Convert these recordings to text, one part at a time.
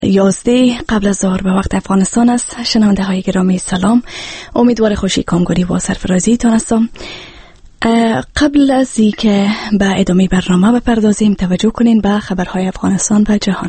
11 قبل از ظهر به وقت افغانستان است. شنونده های گرامی سلام، امیدوار خوشی کامگوری و سرفرازی تان هستم. قبل از اینکه به ادامه برنامه بپردازیم توجه کنین به خبرهای افغانستان و جهان.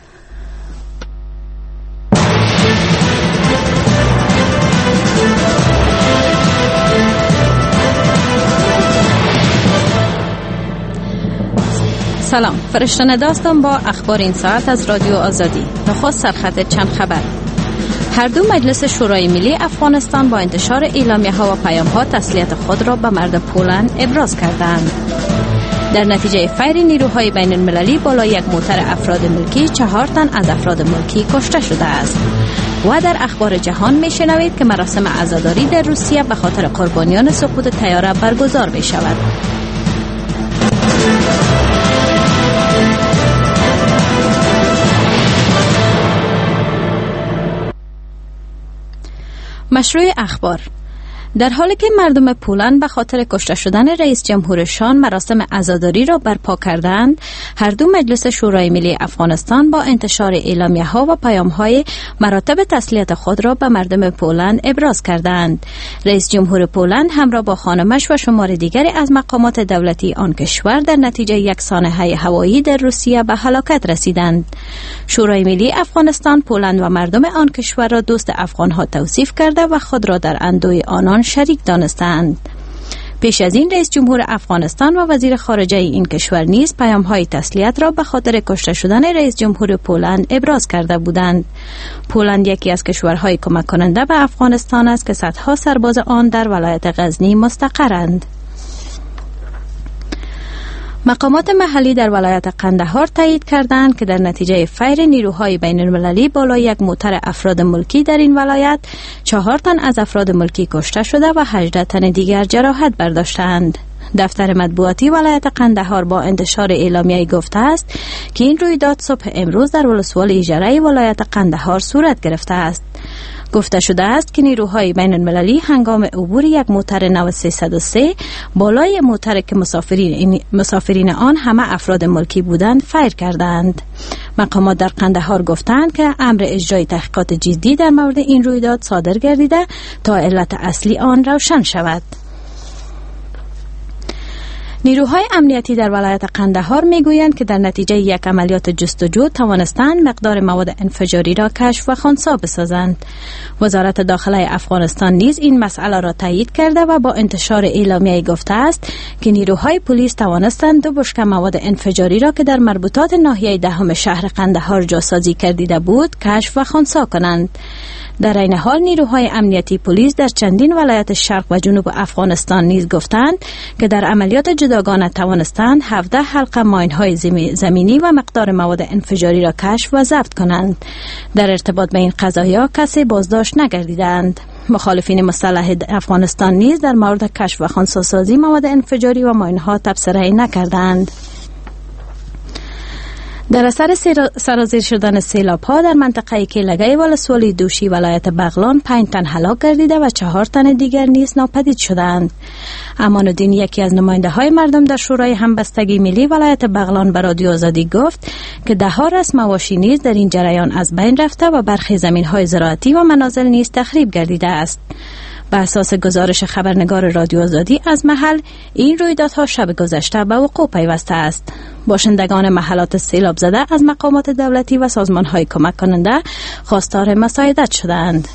سلام، فرشته داستم با اخبار این ساعت از رادیو آزادی. نخست سرخط چند خبر. هر دو مجلس شورای ملی افغانستان با انتشار اعلامیه‌ها و پیام‌ها تسلیت خود را به مردم پولند ابراز کردند. در نتیجه فیر نیروهای بین المللی بالای یک موتر افراد ملکی 4 تن از افراد ملکی کشته شده است. و در اخبار جهان میشنوید که مراسم عزاداری در روسیه به خاطر قربانیان سقوط طیاره برگزار می شود. مشروع اخبار. در حالی که مردم پولند به خاطر کشته شدن رئیس جمهورشان مراسم عزاداری را برپا کردند، هر دو مجلس شورای ملی افغانستان با انتشار اعلامیه‌ها و پیام‌های مراتب تسلیت خود را به مردم پولند ابراز کردند. رئیس جمهور پولند همراه با خانمش و شمار دیگری از مقامات دولتی آن کشور در نتیجه یک سانحه هوایی در روسیه به هلاکت رسیدند. شورای ملی افغانستان پولند و مردم آن کشور را دوست افغان‌ها توصیف کرده و خود را در اندوه آنان شریک دانستند. پیش از این رئیس جمهور افغانستان و وزیر خارجه این کشور نیز پیام‌های تسلیت را به خاطر کشته شدن رئیس جمهور پولند ابراز کرده بودند. پولند یکی از کشورهای کمک کننده به افغانستان است که صدها سرباز آن در ولایت غزنی مستقرند. مقامات محلی در ولایت قندهار تایید کردند که در نتیجه فیر نیروهای بین المللی بالای یک موتر افراد ملکی در این ولایت 4 تن از افراد ملکی کشته شده و 18 تن دیگر جراحت برداشتند. دفتر مطبوعاتی ولایت قندهار با انتشار اعلامیه گفته است که این رویداد صبح امروز در ولسوالی اجاره ولایت قندهار صورت گرفته است. گفته شده است که نیروهای بین المللی هنگام عبور یک موتر نو 303 بالای موتر که مسافرین آن همه افراد ملکی بودند فیر کردند. مقامات در قندهار گفتند که امر اجرای تحقیقات جدی در مورد این رویداد صادر گردیده تا علت اصلی آن روشن شود. نیروهای امنیتی در ولایت قندهار میگویند که در نتیجه یک عملیات جستجو توانستند مقدار مواد انفجاری را کشف و خنثی بسازند. وزارت داخله افغانستان نیز این مسئله را تایید کرده و با انتشار اعلامیه گفته است که نیروهای پلیس توانستند 2 بشکه مواد انفجاری را که در مربوطات ناحیه 10 شهر قندهار جاسازی کردیده بود کشف و خنثی کنند. در این حال نیروهای امنیتی پلیس در چندین ولایت شرق و جنوب افغانستان نیز گفتند که در عملیات جداگانه توانستند 17 حلقه ماین‌های زمینی و مقدار مواد انفجاری را کشف و ضبط کنند. در ارتباط به این قضایا کسی بازداشت نگردیدند. مخالفین مسلح افغانستان نیز در مورد کشف و خنثی‌سازی مواد انفجاری و ماین‌ها تبصره نکردند. در اثر سرازیر شدن سیلاب‌ها در منطقه کیلگی ولسوالی دوشی ولایت بغلان 5 تن هلاک گردیده و 4 تن دیگر نیز ناپدید شدند. امان الدین یکی از نماینده‌های مردم در شورای همبستگی ملی ولایت بغلان به رادیو آزادی گفت که 10 رسم مواشی نیز در این جریان از بین رفته و برخی زمین‌های زراعتی و منازل نیز تخریب گردیده است. بر اساس گزارش خبرنگار رادیو آزادی از محل، این رویدادها شب گذشته به وقوع پیوسته است. باشندگان محلات سیلاب زده از مقامات دولتی و سازمان‌های کمک کننده خواستار مساعدت شدند.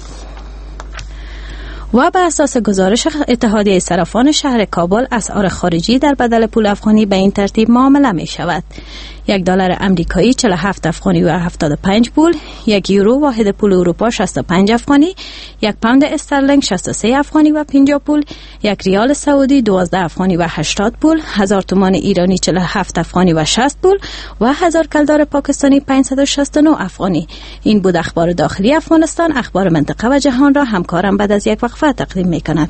و بر اساس گزارش اتحادیه صرافان شهر کابل، اسعار خارجی در بدل پول افغانی به این ترتیب معامله می شود: $1 امریکایی 47 افغانی و 75 پول، 1 یورو واحد پول اروپا 65 افغانی، 1 پوند استرلینگ 63 افغانی و 50 پول، 1 ریال سعودی 12 افغانی و 80 پول، 1000 تومان ایرانی 47 افغانی و 60 پول و 1000 کلدار پاکستانی 569 افغانی. این بود اخبار داخلی افغانستان. اخبار منطقه و جهان را همکارم بعد از یک وقفه تقدیم می‌کند.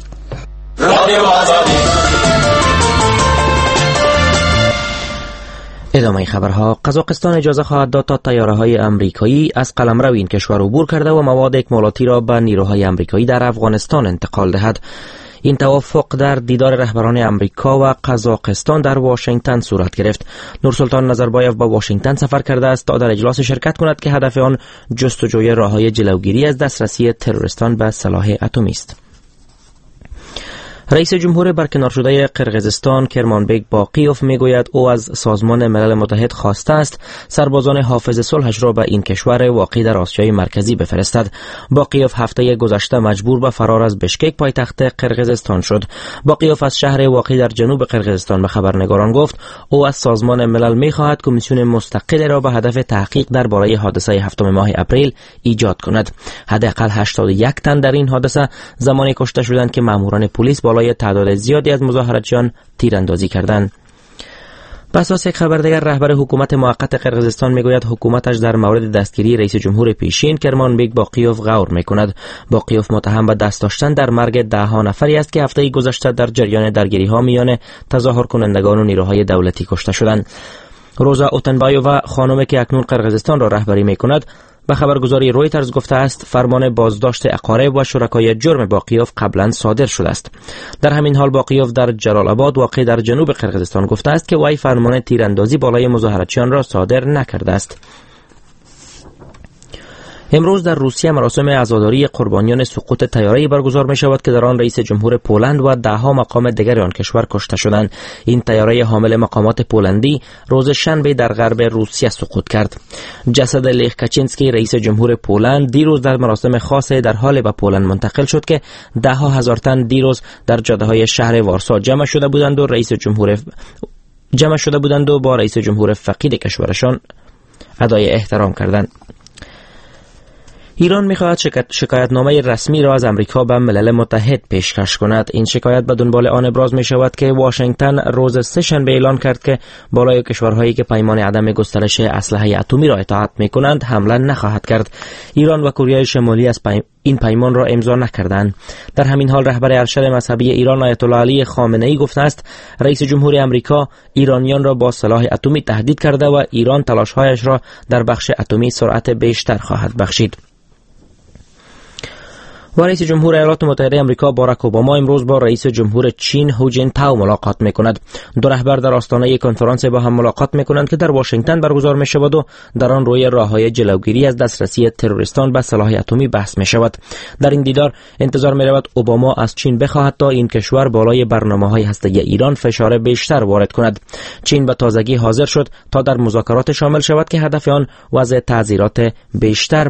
ادامه خبرها. قزاقستان اجازه خواهد داد تا طیاره‌های آمریکایی از قلمرو این کشور عبور کرده و مواد اکمالاتی را به نیروهای آمریکایی در افغانستان انتقال دهد. این توافق در دیدار رهبران امریکا و قزاقستان در واشنگتن صورت گرفت. نورسلطان نظربایف با واشنگتن سفر کرده است تا در اجلاس شرکت کند که هدف آن جستجوی راه‌های جلوگیری از دسترسی تروریستان به سلاح اتمی است. رئیس جمهور برکنار شده قرقیزستان کرمانبک باقیوف میگوید او از سازمان ملل متحد خواسته است سربازان حافظ صلحش را به این کشور واقع در آسیای مرکزی بفرستد. باقیوف هفته گذشته مجبور به فرار از بشکک پایتخت قرقیزستان شد. باقیوف از شهر واقع در جنوب قرقیزستان به خبرنگاران گفت او از سازمان ملل میخواهد کمیسیون مستقل را به هدف تحقیق درباره حادثه هفتم ماه اپریل ایجاد کند. حداقل 81 تن در این حادثه زمانی کشته شدند که ماموران پلیس بالای تعداد زیادی از مظاهراتچیان تیراندازی کردند. به اساس یک خبر دیگر رهبر حکومت موقت قرقیزستان میگوید حکومتش در مورد دستگیری رئیس جمهور پیشین کرمانبک باقیوف غور میکند. باقیوف متهم به دست داشتن در مرگ ده ها نفری است که هفته گذشته در جریان درگیری ها میان تظاهر کنندگان و نیروهای دولتی کشته شدند. روزا اوتنبایووا خانمی که اکنون قرقیزستان را رهبری میکند به خبرگزاری رویترز گفته است فرمان بازداشت اقارب و شرکای جرم باقیوف قبلا صادر شده است. در همین حال باقیوف در جلال آباد واقع در جنوب قرقیزستان گفته است که وی فرمان تیراندازی بالای مظاهراتچیان را صادر نکرده است. امروز در روسیه مراسم عزاداری قربانیان سقوط طیاره‌ای برگزار می شود که در آن رئیس جمهور پولند و ده ها مقام دیگر آن کشور کشته شدند. این طیاره حامل مقامات پولندی روز شنبه در غرب روسیه سقوط کرد. جسد لیخ کاچینسکی رئیس جمهور پولند دیروز در مراسم خاص در حال به پولند منتقل شد که ده ها هزار تن دیروز در جاده‌های شهر وارسا جمع شده بودند و با رئیس جمهور فقید کشورشان ادای احترام کردند. ایران می‌خواهد شکایتنامه رسمی را از امریکا به ملل متحد پیشکش کند. این شکایت به دنبال آن ابراز می‌شود که واشنگتن روز سه‌شنبه اعلان کرد که بالای کشورهایی که پیمان عدم گسترش اسلحه اتمی را اطاعت می‌کنند حمله نخواهد کرد. ایران و کره شمالی از این پیمان را امضا نکردند. در همین حال رهبر ارشد مذهبی ایران آیت الله علی خامنه‌ای گفته است رئیس جمهور امریکا ایرانیان را با سلاح اتمی تهدید کرده و ایران تلاش‌هایش را در بخش اتمی سرعت بیشتر خواهد بخشید. و رئیس جمهور ایالات متحده آمریکا باراک اوباما امروز با رئیس جمهور چین هو جینتائو ملاقات می‌کند. دو رهبر در آستانه کنفرانس با هم ملاقات می‌کنند که در واشنگتن برگزار می‌شود و در آن روی راه‌های جلوگیری از دسترسی تروریستان به سلاح اتمی بحث می‌شود. در این دیدار انتظار می‌رود اوباما از چین بخواهد تا این کشور بالای برنامه‌های هسته‌ای ایران فشار بیشتر وارد کند. چین به تازگی حاضر شد تا در مذاکرات شامل شود که هدف آن وضع تعزیرات بیشتر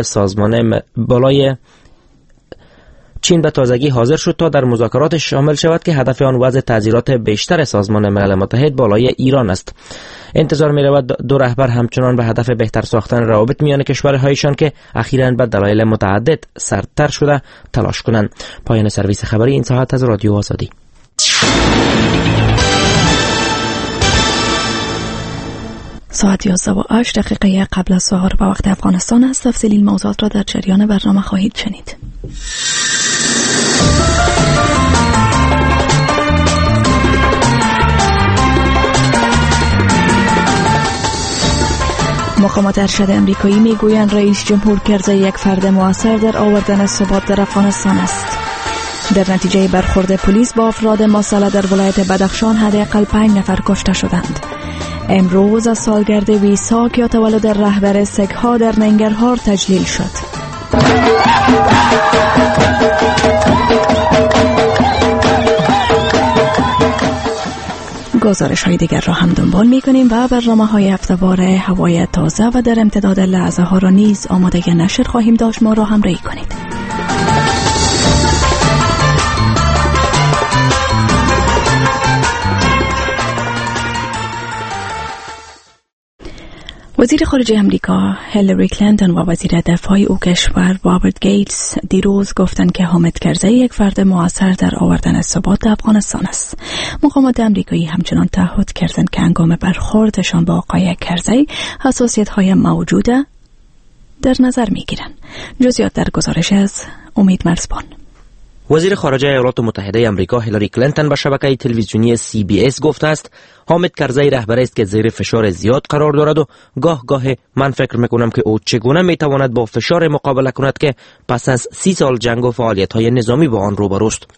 چین به تازگی حاضر شد تا در مذاکرات شامل شود که هدف آن وضع تعزیرات بیشتر سازمان ملل متحد بالای ایران است. انتظار می رود دو رهبر همچنان به هدف بهتر ساختن روابط میان کشورهایشان که اخیراً به دلایل متعدد سردتر شده تلاش کنند. پایان سرویس خبری این ساعت از رادیو آزادی. ساعت 11:08 قبل از ظهر به وقت افغانستان است. تفصیلی این موضوعات را در جریان برنامه خواهید شنید. مقامات ارشد امریکایی میگویند رئیس جمهور کرزی یک فرد مؤثر در آوردن ثبات در افغانستان است. در نتیجه برخورد پلیس با افراد مسلح در ولایت بدخشان حداقل 5 نفر کشته شدند. امروز از سالگرد ویساک یا تولد رهبر سک‌ها در ننگرهار تجلیل شد. گزارش های دیگر را هم دنبال می کنیم و برنامه های هفته‌وار هوای تازه و در امتداد لحظه ها را نیز آماده نشر خواهیم داشت. ما را همراهی کنید. وزیر خارجه امریکا هیلاری کلینتون و وزیر دفاع او کشور رابرت گیتس دیروز گفتند که حامد کرزی یک فرد مؤثر در آوردن ثبات در افغانستان است. مقامات امریکایی همچنان تعهد کردند که هنگام برخوردشان با آقای کرزی حساسیت‌های موجوده در نظر می‌گیرند. جزئیات در گزارش از امید مرزبان. وزیر خارجه ایالات متحده آمریکا هیلاری کلینتون به شبکه تلویزیونی CBS گفته است حامد کرزی رهبری است که زیر فشار زیاد قرار دارد و گاه من فکر میکنم که او چگونه میتواند با فشار مقابله کند که پس از 30 سال جنگ و فعالیت‌های نظامی با آن روبروست.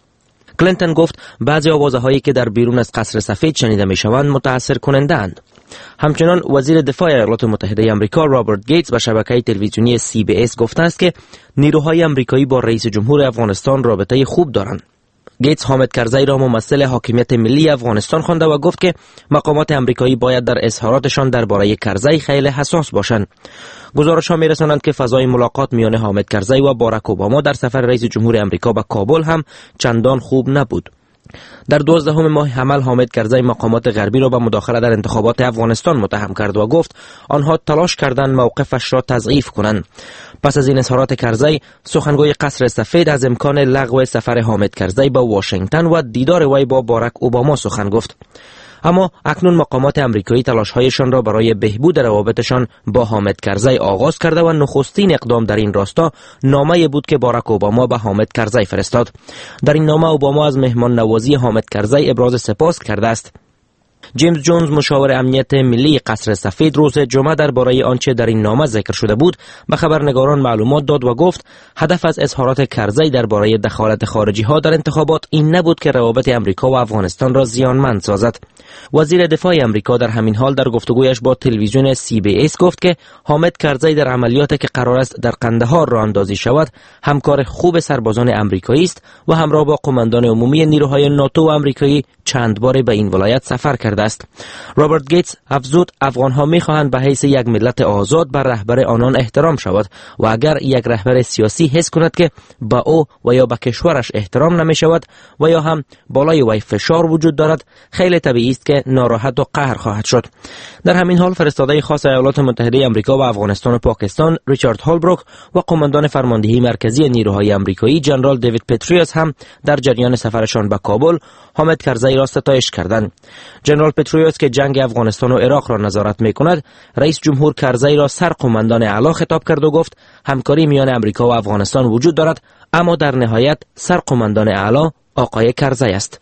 کلینتون گفت بعضی آوازهایی که در بیرون از قصر سفید شنیده میشوند متاثر کننده‌اند. همچنان وزیر دفاع ایالات متحده آمریکا رابرت گیتس به شبکه تلویزیونی CBS گفته است که نیروهای آمریکایی با رئیس جمهور افغانستان رابطه خوب دارند. گیتس حامد کرزی را ممثل حاکمیت ملی افغانستان خوانده و گفت که مقامات آمریکایی باید در اظهاراتشان درباره کرزی خیلی حساس باشند. گزارش‌ها می‌رسانند که فضای ملاقات میان حامد کرزی و باراک اوباما در سفر رئیس جمهور آمریکا به کابل هم چندان خوب نبود. در 12 ماه حمل حامد کرزی مقامات غربی را به مداخله در انتخابات افغانستان متهم کرد و گفت آنها تلاش کردند موقفش را تضعیف کنند. پس از این اظهارات کرزی، سخنگوی قصر سفید از امکان لغو سفر حامد کرزی به واشنگتن و دیدار وی با باراک اوباما سخن گفت. اما اکنون مقامات آمریکایی تلاش‌هایشان را برای بهبود روابطشان با حامد کرزی آغاز کرده و نخستین اقدام در این راستا نامه‌ای بود که باراک اوباما به حامد کرزی فرستاد. در این نامه اوباما از مهمان نوازی حامد کرزی ابراز سپاس کرده است. جیمز جونز مشاور امنیت ملی قصر سفید روز جمعه درباره آنچه در این نامه ذکر شده بود به خبرنگاران معلومات داد و گفت هدف از اظهارات کرزی درباره دخالت خارجی ها در انتخابات این نبود که روابط امریکا و افغانستان را زیانمند سازد. وزیر دفاع امریکا در همین حال در گفتگویش با تلویزیون CBS گفت که حامد کرزی در عملیاتی که قرار است در قندهار راه اندازی شود همکار خوب سربازان امریکایی است و همراه با قماندان عمومی نیروهای ناتو و آمریکایی چند بار به این ولایت سفر کرده است. رابرت گیتس افزود افغانها می‌خواهند به حیث یک ملت آزاد بر رهبر آنان احترام شود و اگر یک رهبر سیاسی حس کند که با او و یا به کشورش احترام نمی شود و یا هم بالای وی فشار وجود دارد خیلی طبیعی است که ناراحت و قهر خواهد شد. در همین حال فرستاده خاص ایالات متحده آمریکا و افغانستان و پاکستان ریچارد هولبروک و قماندان فرماندهی مرکزی نیروهای آمریکایی جنرال دیوید پتریوس هم در جریان سفرشان به کابل حامد کرزی را ستایش کردند. جنرال پتریوس که جنگ افغانستان و عراق را نظارت می‌کند، رئیس جمهور کرزی را سرقماندان اعلی خطاب کرد و گفت همکاری میان آمریکا و افغانستان وجود دارد، اما در نهایت سرقماندان اعلی آقای کرزی است.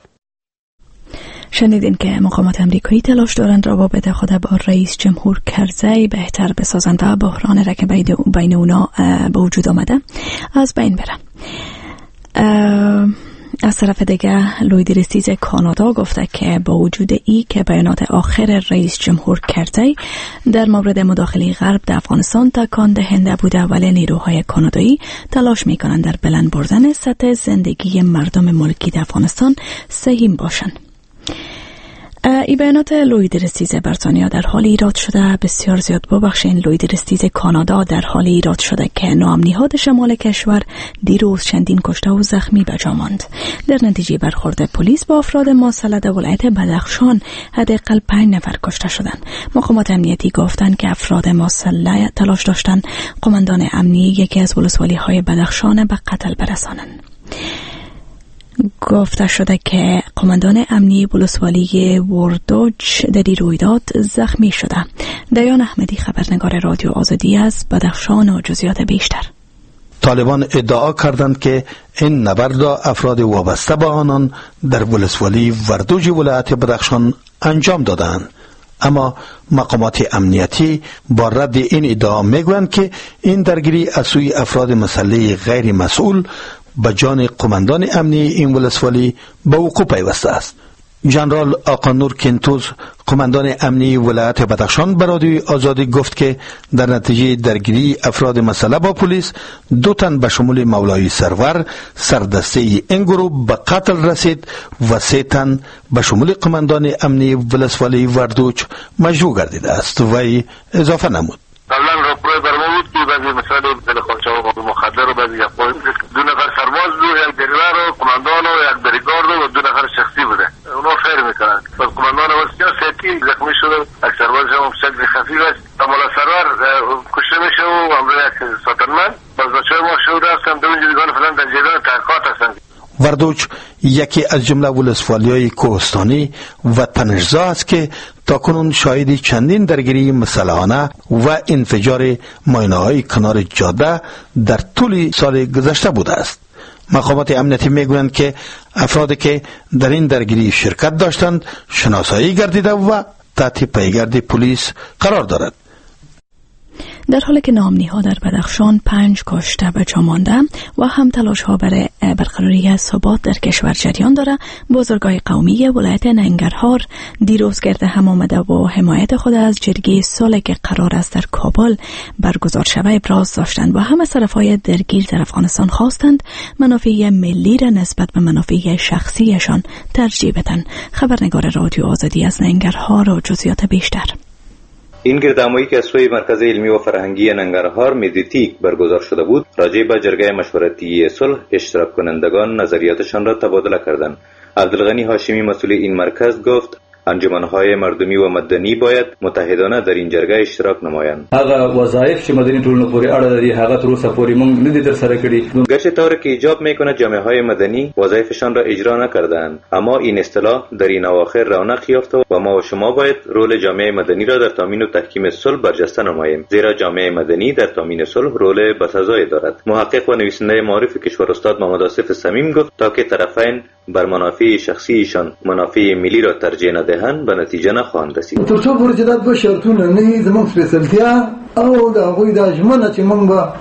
شنیدین که مقامات امریکایی تلاش دارند روابط خود با رئیس جمهور کرزی بهتر بسازند و بحران را که بین اونا به وجود آمده از بین بره. از طرف دیگه لوی دیرستیز کانادا گفته که با وجود ای که بیانات آخر رئیس جمهور کرزی در مورد مداخله غرب در افغانستان تکان دهنده بوده، ولی نیروهای کانادایی تلاش میکنند در بلند بردن سطح زندگی مردم ملکی در افغانستان سهیم باشند. ای بیانات لوی دیرستیز بریتانیا در حال ایراد شده، بسیار زیاد ببخشین، لوی دیرستیز کانادا در حال ایراد شده که ناامنی‌ها شمال کشور دیروز چندین کشته و زخمی به جا ماند. در نتیجه برخورد پلیس با افراد مسلح ولایت بدخشان حداقل 5 نفر کشته شدند. مقامات امنیتی گفتند که افراد مسلح تلاش داشتند قماندان امنی یکی از ولسوالی‌های بدخشان به قتل برسانند. گفته شده که قماندان امنی ولسوالی وردوچ در این رویداد زخمی شده. دیان احمدی خبرنگار رادیو آزادی از بدخشان و جزئیات بیشتر. طالبان ادعا کردند که این نبرد افراد وابسته به آنان در ولسوالی وردوچ ولایت بدخشان انجام دادند، اما مقامات امنیتی با رد این ادعا میگویند که این درگیری از سوی افراد مسلح غیر مسئول به جان قماندان امنی این ولسوالی به وقوع پیوسته است. ژنرال آقانور کنتوز قماندان امنی ولایت بدخشان به رادیوی آزادی گفت که در نتیجه درگیری افراد مسلح با پلیس 2 تن به شمول مولای سرور سردسته این گروه به قتل رسید و 3 تن به شمول قماندان امنی ولسوالی وردوچ مجروح گردیده است. وی اضافه نمود قبلا راپور بر ما بود که بعضی مثلا دلخواه‌ها و مخدر و بعضی افراد 2 نفر سرباز و 1 دریور و قماندان و 1 بریگارد و 2 نفر شخصی بوده. اونا خیر میکنند. پس قماندان وسیع سیتی زخمی شده، یک سرباز هم شکل خفیف است. مولا سرور کشته میشه و امروز یک ساتنمن باز بچه‌های ما شده هستن دو جیگان فلان در جیدان تحقیقات هستند. وردوچ یکی از جمله ولسوالی‌های کوهستانی و تنش‌زا است که تاکنون شاهد چندین درگیری مسلحانه و انفجار ماینه‌های کنار جاده در طول سال گذشته بوده است. مقامات امنیتی میگویند که افرادی که در این درگیری شرکت داشتند شناسایی گردیده و تحت پیگرد پلیس قرار دارد. در حالی که نامنی‌ها در بدخشان 5 کشته به جا مانده و هم تلاش‌ها برای برقراری ثبات در کشور جریان داره، بزرگای قومی ولایت ننگرهار دیروز گرد هم آمده و حمایت خود از جرگه صلح که قرار است در کابل برگزار شود ابراز داشتند و همه طرف‌های درگیر در افغانستان خواستند منافع ملی را نسبت به منافع شخصیشان ترجیح بدن. خبرنگار رادیو آزادی از ننگرهار و جزئیات بیشتر. این گردهمایی که از سوی مرکز علمی و فرهنگی ننگرهار مدیتیک برگزار شده بود، راجع به جرگه مشورتی صلح اشتراک کنندگان نظریاتشان را تبادله کردند. عبدالغنی هاشمی مسئول این مرکز گفت انجمن‌های مردمی و مدنی باید متحدانه در این جرگه اشتراک نمایند. هغه وظایف چې مدني ټولنو پورې اړه لري هغه تر اوسه پورې موږ نه دي ترسره کړي. گرچه طوری که ایجاب میکنه جامعه‌های مدنی وظایفشان را اجرا نکردند، اما این اصطلاح در این اواخر رونق یافته و ما و شما باید رول جامعه مدنی را در تامین و تحکیم صلح برجسته نماییم، زیرا جامعه مدنی در تامین صلح رول بسزایی دارد. محقق و نویسنده معروف کشور استاد محمد آصف صمیم گفت تا که طرفین بر منافع شخصیشان منافع ملی را ترجیح ندهند به نتیجه نخواهند رسید. تر څو پورې چې دا دوه شرطونه نه زموږ سپیشلتیا او د هغوی د ژمنه چې موږ به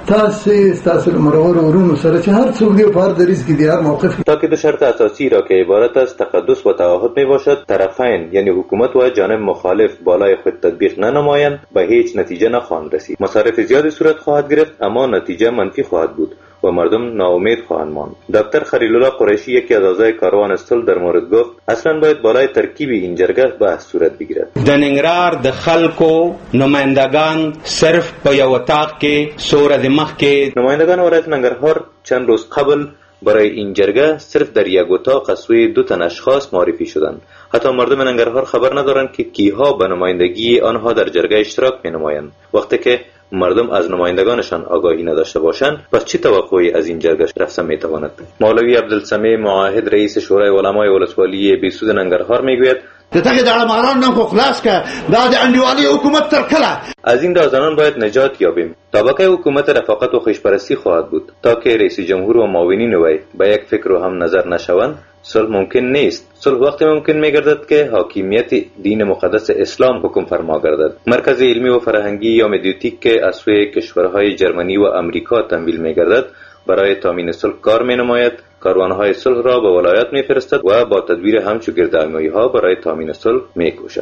تاسو مرور ورونو سره چې هر څوک دی په هر دریځ کې دی هر موقف تا که دو شرط اساسی را که عبارت از تقدس و تعهد می باشد طرفین یعنی حکومت و جانب مخالف بالای خود تطبیق ننمایند به هیچ نتیجه نخواهند رسید. مصارف زیادی صورت خواهد گرفت اما نتیجه منفی خواهد بود و مردم ناامید خواهند ماند. دکتر خلیل الله قریشی یکی از اعضای کاروان صلح در مورد گفت اصلا باید بالای ترکیب این جرگه بحث صورت بگیرد. د ننګرهار د خلکو نمایندگان صرف په یو اتاق کې سوره د مخ کې نمایندگان ولایت ننګرهار چند روز قبل برای این جرگه صرف در یک اتاق از سوی 2 تن اشخاص معرفی شدند. حتی مردم ننګرهار خبر ندارند که کیها به نمایندگی آنها در جرگه اشتراک می نمایند. وقتی که مردم از نمایندگانشان آگاهی نداشته باشند پس چه توقعی از این جرگه رفته میتواند؟ مولوی عبدالسمیع معاهد رئیس شورای علمای ولسوالی بیسود ننګرهار میگوید دغه د علماران نه خو خلاص کا دا د انډیوالي حکومت تر کله از این رازدانان باید نجات یابیم. طبقه حکومت رفاقت و خوشپرستی خواهد بود تا که رئیس جمهور و معاونین وی به یک فکر و هم نظر نشوند. صلح ممکن نیست. صلح وقتی ممکن میگردد که حاکمیت دین مقدس اسلام حکم فرما گردد. مرکز علمی و فرهنگی یا مدیتیک که از سوی کشورهای جرمنی و امریکا تمویل میگردد برای تامین صلح کار مینماید، کاروانهای صلح را به ولایت میفرستد و با تدبیر همچو گردهمایی‌ها برای تامین صلح میکوشد.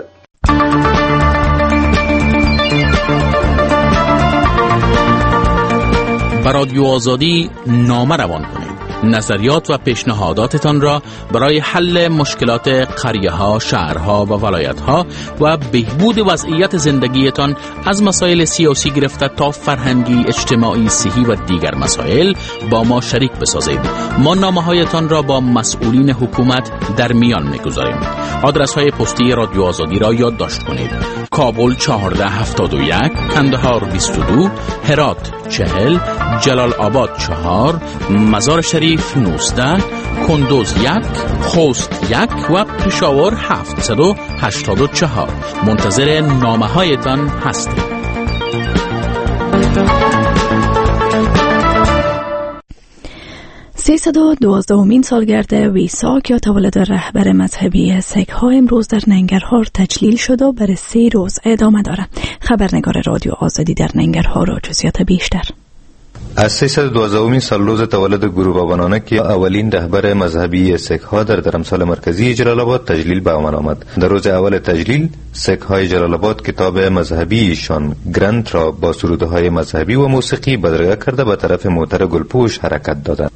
بر رادیو آزادی نامه روان کنید. نظریات و پیشنهاداتتان را برای حل مشکلات قریه‌ها، شهرها و ولایت‌ها و بهبود وضعیت زندگیتان از مسائل سیاسی گرفته تا فرهنگی، اجتماعی، صحی و دیگر مسائل با ما شریک بسازید. ما نامه‌هایتان را با مسئولین حکومت در میان می‌گذاریم. آدرس‌های پستی رادیو آزادی را یادداشت کنید: کابل 1471، کندهار 22، هرات 40، جلال آباد 4، مزار شریف 19، کندوز 1، خوست 1 و پشاور 784. منتظر نامه‌هایتان هستیم. 312مین سالگرد ویساک یا تولد رهبر مذهبی سیک‌ها امروز در ننگرهار تجلیل شد و برای 3 روز ادامه دارد. خبرنگار رادیو آزادی در ننگرهار و جزئیات بیشتر. از 312مین سالروز تولد گروه بابا که اولین رهبر مذهبی سیک‌ها در درمسال مرکزی جلال آباد تجلیل به عمل آمد. در روز اول تجلیل سیک‌های جلال آباد کتاب مذهبی ایشان گرنت را با سرودهای مذهبی و موسیقی بدرگه کرده به طرف موتر گلپوش حرکت دادند.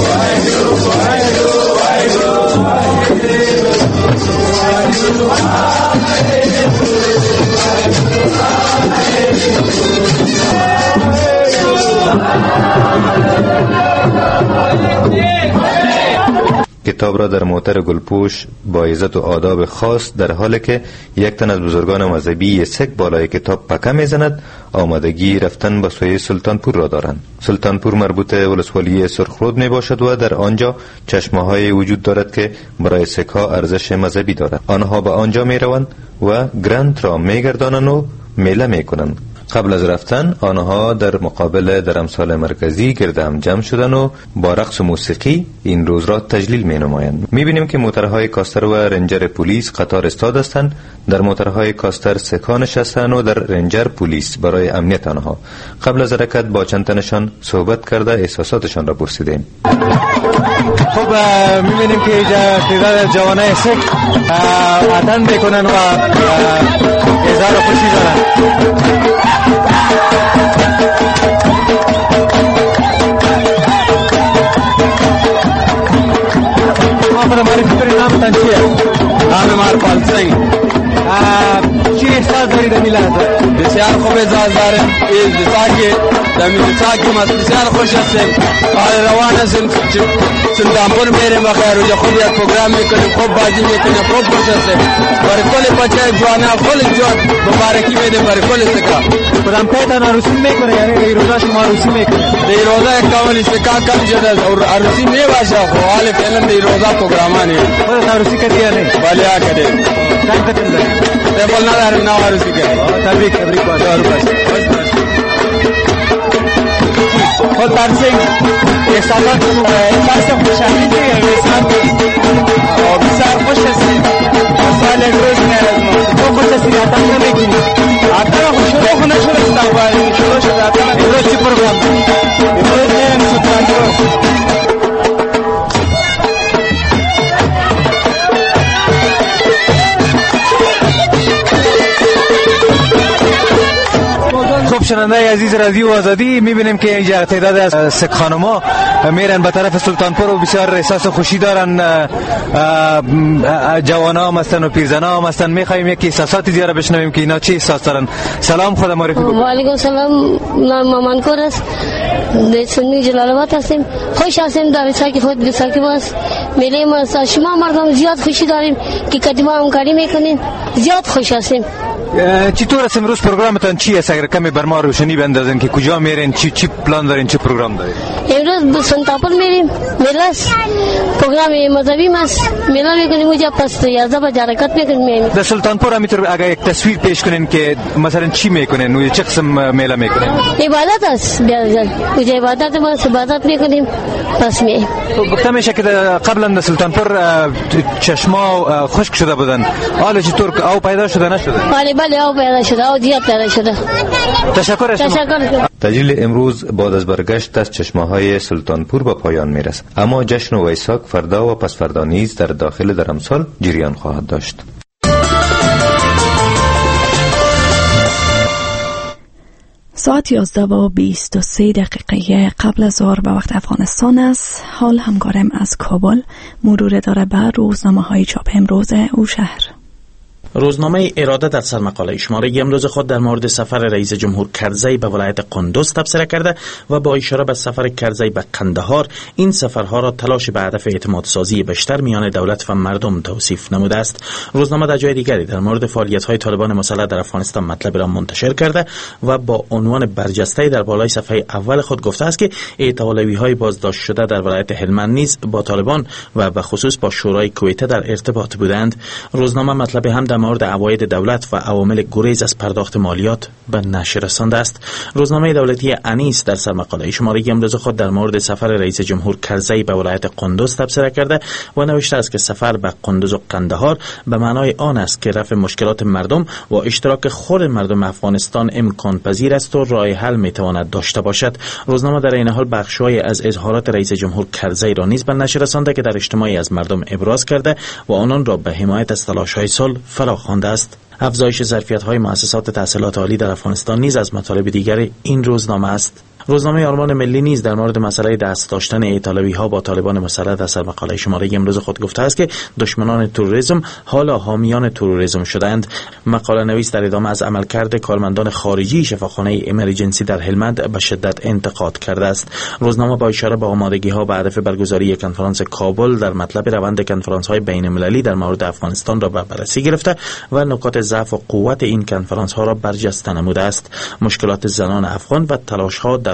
کتاب را در موتر گلپوش با عزت و آداب خاص در حالی که یک تن از بزرگان مذهبی سیک بالای کتاب پکه میزند آمادگی رفتن به سوی سلطانپور را دارند. سلطانپور مربوط ولسوالی سرخرود می باشد و در آنجا چشمه‌های وجود دارد که برای سیک‌ها ارزش مذهبی دارد. آنها به آنجا می روند و گرنت را می گردانند و میله می کنند. قبل از رفتن آنها در مقابل درمسال مرکزی گرد هم جمع شدن و با رقص و موسیقی این روز را تجلیل می نمایند. می بینیم که موترهای کاستر و رنجر پلیس قطار استاد هستند. در موترهای کاستر سکان نشستند و در رنجر پلیس برای امنیت آنها. قبل از حرکت با چند تنشان صحبت کرده احساساتشان را پرسیدیم. خب می‌بینیم که تعداد جوانای سک وطن میکنن و اظهار خوشی دارن. ما معرفی کنید نامتان چیه؟ نام مارپال سنگ. چی احساس دارید در لحظه؟ بسیار خوب احساس دارم. این دستا که ما بسیار خوش هستیم. حال روان هستیم. سلطانپور میریم و خیر و خوب یک پروگرام میکنیم، خوب بازی میکنیم، خوب خوش هستیم. برای کل بچه جوانا کل جوان مبارکی میدیم برای کل سکا. خودم پیتان عروسی میکنه، یعنی این روزا شما عروسی میکنه؟ این روزا کامل سکا کم شده اور عروسی میباشه. خب حال فعلا این روزا پروگرامانی. خودت عروسی کردی یا نه؟ بله کردیم. چند کتل داری؟ تبل نداریم، نه عروسی کردیم. تبریک باشه. خود برسنگ احساسات خوشحالی بسیار خوش هستیم. سال روز میرد ما تو خوش هستی حتما نمیکنی حتما شروع خونه شروع شده حتما امروز چی پروگرام امروز میرم سلطانپور. خب شنونده عزیز رادیو آزادی، میبینیم که اینجا تعداد از سک خانما میرن به طرف سلطانپور و بسیار احساس خوشی دارن. جوانا هم هستن و پیرزنا هم هستن. میخوایم یک احساساتی زیاره بشنویم که اینا چه احساس دارن. سلام، خدا معرفی بکنید. و علیکم سلام، نام مامانکور است، در سنی جلال آباد هستیم. خوش هستیم در وساکی خود وساکی باز میلیم است. شما مردم زیاد خوشی داریم که کدیما همکاری میکنین، زیاد خوش هستیم. چطور است امروز پروگرامتان چی است؟ اگر کمی بر ما روشنی بندازین که کجا میرین، چی پلان دارین، چه پروگرام دارین؟ امروز به سلطانپور میریم، میلاس پروگرام مذهبی است، میلا میکنیم اونجا، پس 11 بجه حرکت میکنیم. در سلطانپور همینطور اگر یک تصویر پیش کنین که مثلا چی میکنین و چه قسم میلا میکنین؟ عبادت است، اونجا عبادت ما عبادت میکنیم پس میایم. گفته میشه که قبلا در سلطانپور چشما خشک شده بودن، حالا چطور آب پیدا شده نشده؟ بله آب پیدا شده، آب زیاد پیدا شده. تشکر. تجلیل امروز بعد از برگشت از چشمه‌های سلطانپور به پایان میرسد، اما جشن ویساک فردا و پس فردا نیز در داخل درمسال جریان خواهد داشت. ساعت 11:23 قبل از ظهر به وقت افغانستان است. حال همکارم از کابل مرور داره بر روزنامه‌های چاپ امروز او شهر. روزنامه اراده در سرمقاله شماره امروز خود در مورد سفر رئیس جمهور کرزی به ولایت قندوز تبصره کرده و با اشاره به سفر کرزی به قندهار این سفرها را تلاش به هدف اعتماد سازی بیشتر میان دولت و مردم توصیف نموده است. روزنامه در جای دیگری در مورد فعالیت‌های طالبان مسلح در افغانستان مطلب را منتشر کرده و با عنوان برجسته در بالای صفحه اول خود گفته است که ایتالوی‌های بازداشت شده در ولایت هلمند نیز با طالبان و به خصوص با شورای کویته در ارتباط بودند. روزنامه مطلب هم در مورد عواید دولت و عوامل گریز از پرداخت مالیات به نشر رسانده است. روزنامه دولتی انیس در سرمقاله شماره امروز خود در مورد سفر رئیس جمهور کرزی به ولایت قندوز تبصره کرده و نوشته است که سفر به قندوز و قندهار به معنای آن است که رفع مشکلات مردم و اشتراک خود مردم افغانستان امکان پذیر است و راه حل میتواند داشته باشد. روزنامه در این حال بخش‌های از اظهارات رئیس جمهور کرزی را نیز به نشر رسانده که در اجتماعی از مردم ابراز کرده و آنان را به حمایت از تلاش‌های صلح فراخوانده است. افزایش ظرفیت‌های مؤسسات تحصیلات عالی در افغانستان نیز از مطالب دیگر این روزنامه است. روزنامه آرمان ملی نیز در مورد مسئله دست داشتن ایتالوی‌ها با طالبان مسلح در سرمقاله شماره امروز خود گفته است که دشمنان تروریسم حالا حامیان تروریسم شدند. مقاله نویس در ادامه از عملکرد کارمندان خارجی شفاخانه امرجنسی در هلمند به شدت انتقاد کرده است. روزنامه با اشاره به آمادگی‌ها به هدف برگزاری کنفرانس کابل در مطلب روند کنفرانس‌های بین‌المللی در مورد افغانستان را به بررسی گرفته و نکات ضعف و قوت این کنفرانس‌ها را برجسته نموده است. مشکلات زنان افغان و تلاش‌ها در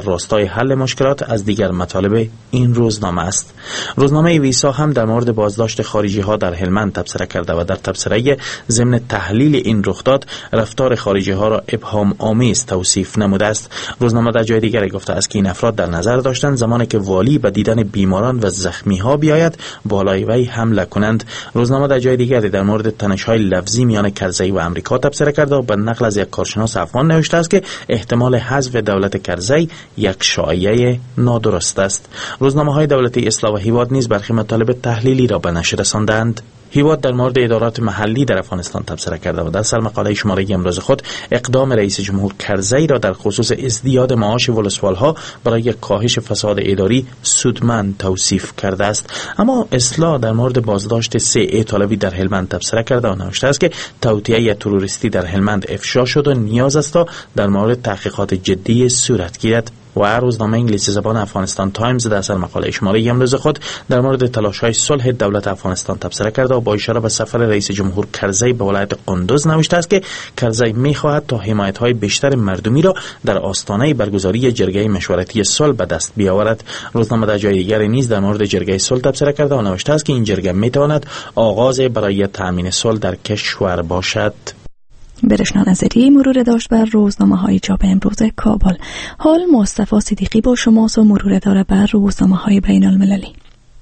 در راستای حل مشکلات از دیگر مطالب این روزنامه است. روزنامه ویسا هم در مورد بازداشت خارجی ها در هلمند تبصره کرده و در تبصره ضمن تحلیل این رخداد رفتار خارجی ها را ابهام آمیز توصیف نموده است. روزنامه در جای دیگر گفته است که این افراد در نظر داشتند زمانی که والی به دیدن بیماران و زخمی ها بیاید بالای وی حمله کنند. روزنامه در جای دیگری در مورد تنش‌های لفظی میان کرزی و امریکا تبصره کرده و به نقل از یک کارشناس افغان نوشته است که احتمال حذف دولت کرزی یک شایعه نادرست است. روزنامه‌های دولتی اصلاح و هیواد نیز برخی مطالب تحلیلی را به نشر رساندند. هیواد در مورد ادارات محلی در افغانستان تبصره کرده و در سرمقاله شماره امروز خود اقدام رئیس جمهور کرزی را در خصوص ازدیاد معاش ولسوالها برای کاهش فساد اداری سودمند توصیف کرده است. اما اصلاح در مورد بازداشت 3 طالبی در هلمند تبصره کرده و نوشته است که توطئه تروریستی در هلمند افشا شد و نیاز است تا در مورد تحقیقات جدی صورت گیرد. و روزنامه انگلیسی زبان افغانستان تایمز در سرمقاله شماره امروز خود در مورد تلاش‌های صلح دولت افغانستان تبصره کرده و با اشاره به سفر رئیس جمهور کرزی به ولایت قندوز نوشته است که کرزی می‌خواهد تا حمایت‌های بیشتر مردمی را در آستانه برگزاری جرگه مشورتی صلح به دست بیاورد. روزنامه در جای دیگر نیز در مورد جرگه صلح تبصره کرده و نوشته است که این جرگه می‌تواند آغاز برای تأمین صلح در کشور باشد. برشنا نظری مرور داشت بر روزنامه‌های چاپ امروز کابل. حال مصطفی صدیقی با شماست و مرور داره بر روزنامه‌های بین‌المللی.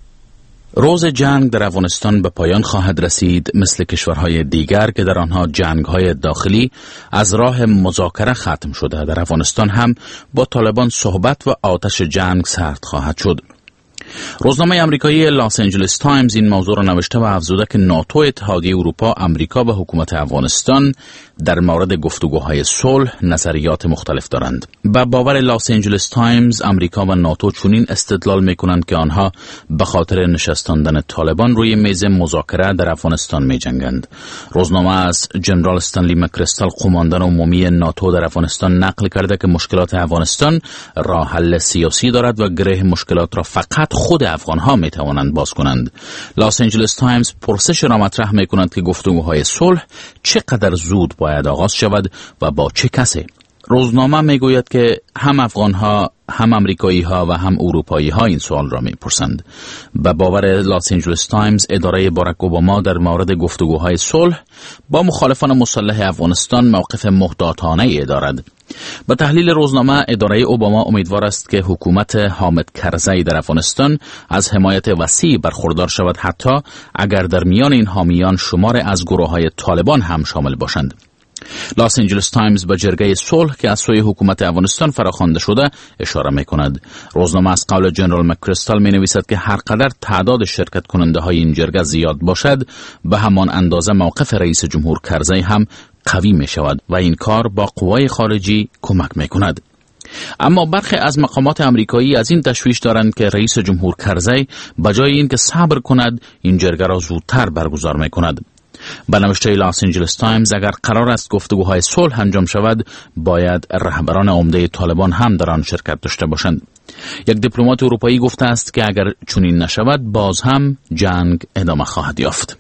روز جنگ در افغانستان به پایان خواهد رسید مثل کشورهای دیگر که در آنها جنگ‌های داخلی از راه مذاکره ختم شده. در افغانستان هم با طالبان صحبت و آتش جنگ سرد خواهد شد. روزنامه امریکایی لاس آنجلس تایمز این موضوع را نوشته و افزوده که ناتو، اتحادیه اروپا، امریکا و حکومت افغانستان در مورد گفتگوهای صلح نظریات مختلف دارند. به باور لاس آنجلس تایمز، امریکا و ناتو چنین استدلال می‌کنند که آنها به خاطر نشستاندن طالبان روی میز مذاکره در افغانستان می‌جنگند. روزنامه از جنرال استنلی مکریستال، قماندان عمومی ناتو در افغانستان، نقل کرده که مشکلات افغانستان راه حل سیاسی دارد و گره مشکلات را فقط خود افغان‌ها می‌توانند باز کنند. لاس آنجلس تایمز پرسش را مطرح می‌کند که گفتگوهای صلح چقدر زود باید آغاز شود و با چه کسی. روزنامه میگوید که هم افغان‌ها، هم امریکایی‌ها و هم اروپایی‌ها این سوال را می‌پرسند. به باور لاس آنجلس تایمز، اداره باراک اوباما در مورد گفتگوهای صلح با مخالفان مسلح افغانستان موقف محتاطانه‌ای دارد. با تحلیل روزنامه، اداره اوباما امیدوار است که حکومت حامد کرزی در افغانستان از حمایت وسیع برخوردار شود، حتی اگر در میان این حامیان شمار از گروه‌های طالبان هم شامل باشند. لاس آنجلس تایمز به جرگه صلح که از سوی حکومت افغانستان فراخوانده شده اشاره می‌کند. روزنامه از قول جنرال مکریستال می‌نویسد که هر قدر تعداد شرکت کننده های این جرگه زیاد باشد، به همان اندازه موقف رئیس جمهور کرزی هم قوی می‌شود و این کار با قوای خارجی کمک می‌کند. اما برخی از مقامات امریکایی از این تشویش دارند که رئیس جمهور کرزی بجای اینکه صبر کند، این جرگه را زودتر برگزار می‌کند. به نوشته لاس آنجلس تایمز، اگر قرار است گفتگوهای صلح انجام شود، باید رهبران عمده طالبان هم در آن شرکت داشته باشند. یک دیپلمات اروپایی گفته است که اگر چنین نشود، باز هم جنگ ادامه خواهد یافت.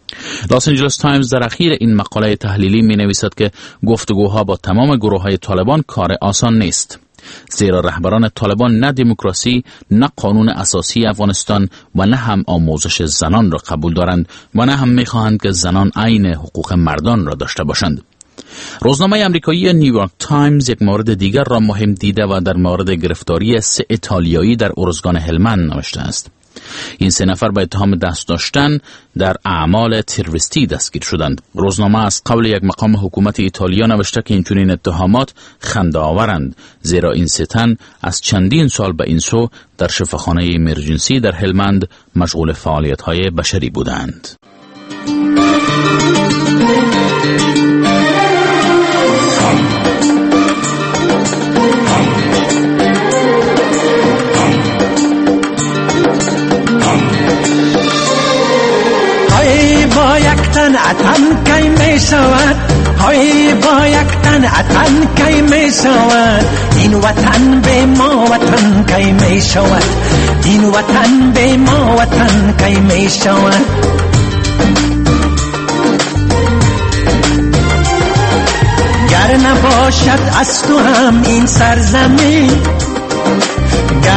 لاس آنجلس تایمز در اخیر این مقاله تحلیلی می نویسد که گفتگوها با تمام گروه‌های طالبان کار آسان نیست، زیرا رهبران طالبان نه دموکراسی، نه قانون اساسی افغانستان و نه هم آموزش زنان را قبول دارند و نه هم می‌خواهند که زنان عین حقوق مردان را داشته باشند. روزنامه امریکایی نیویورک تایمز یک مورد دیگر را مهم دیده و در مورد گرفتاری 3 ایتالیایی در ارزگان هلمند نوشته است. این 3 نفر به اتهام دست داشتن در اعمال تروریستی دستگیر شدند. روزنامه از قول یک مقام حکومت ایتالیا نوشته که این چنین اتهامات خنده‌آورند، زیرا این 3 تن از چندین سال به این سو در شفاخانه ایمرجنسی در هلمند مشغول فعالیت‌های بشری بودند. اتن کی می شود، های با یک تن اتن کی می شود، این وطن به ما وطن کی می شود، این وطن به ما وطن کی می شود. گر نباشد از تو هم این سرزمین،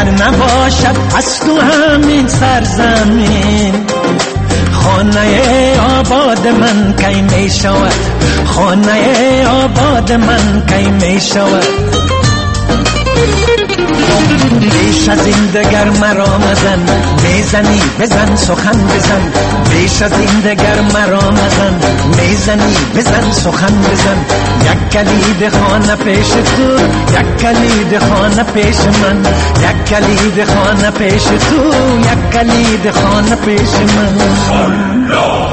گر نباشد از تو همین سرزمین، خانه آباد من کی می شود، خانه آباد من کی می شود. بیش از این دگر مرا مزن، میزنی بزن سخن بزن، بیش از این دگر مرا مزن، میزنی بزن سخن بزن. یک کلید خانه پیش تو، یک کلید خانه پیش من، یک کلید خانه پیش تو، یک کلید خانه پیش من.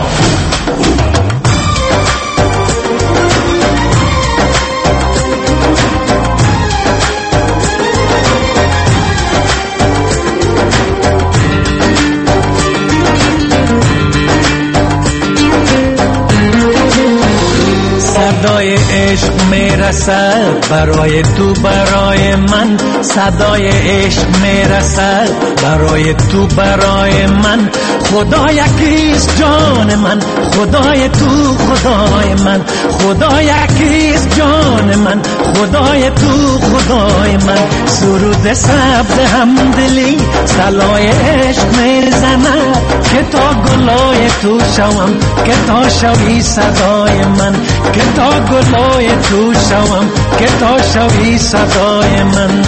صدای عشق میرسد برای تو برای من، صدای عشق میرسد برای تو برای من. خدا یکیست جان من، خدای تو خدای من، خدا یکیست جان من، خدای تو خدای من. سرود سبز همدلی صلای عشق میزند که تا گلای تو شوم، که تا شوی صدای من، که تا گلای تو شوم، که تا شوی صدای من.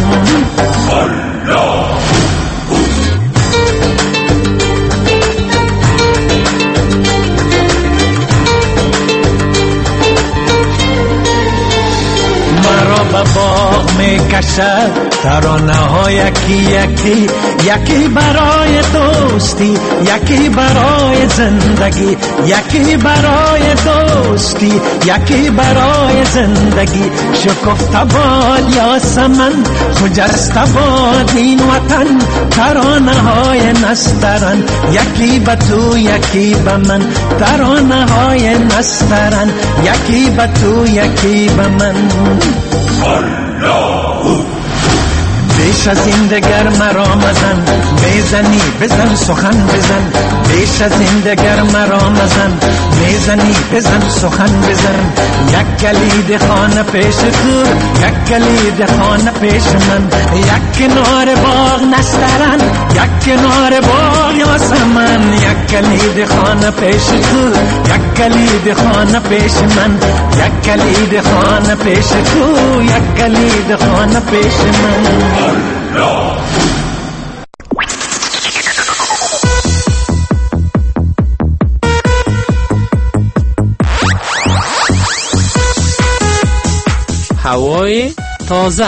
مرا به باغ می کشد ترانه ها یکی یکی، یکی برای دوستی، یکی برای زندگی، یکی برای دوستی، یکی برای زندگی. شکفته باد یاسمن، خجسته باد این وطن، ترانه های نسترن، یکی به تو یکی به من، ترانه های نسترن، یکی به تو یکی به من. بیش از این دگر مرا مزن، میزنی بزن سخن بزن، بیش از این دگر مرا مزن، میزنی بزن سخن بزن. یک کلید خانه پیش تو، یک کلید خانه پیش من، یک کنار باغ نسترن، یک کنار باغ یاسمن. یک کلید خانه پیش تو، یک کلید خانه پیش من، یک کلید خانه پیش تو، یک کلید خانه پیش من. هوای تازه،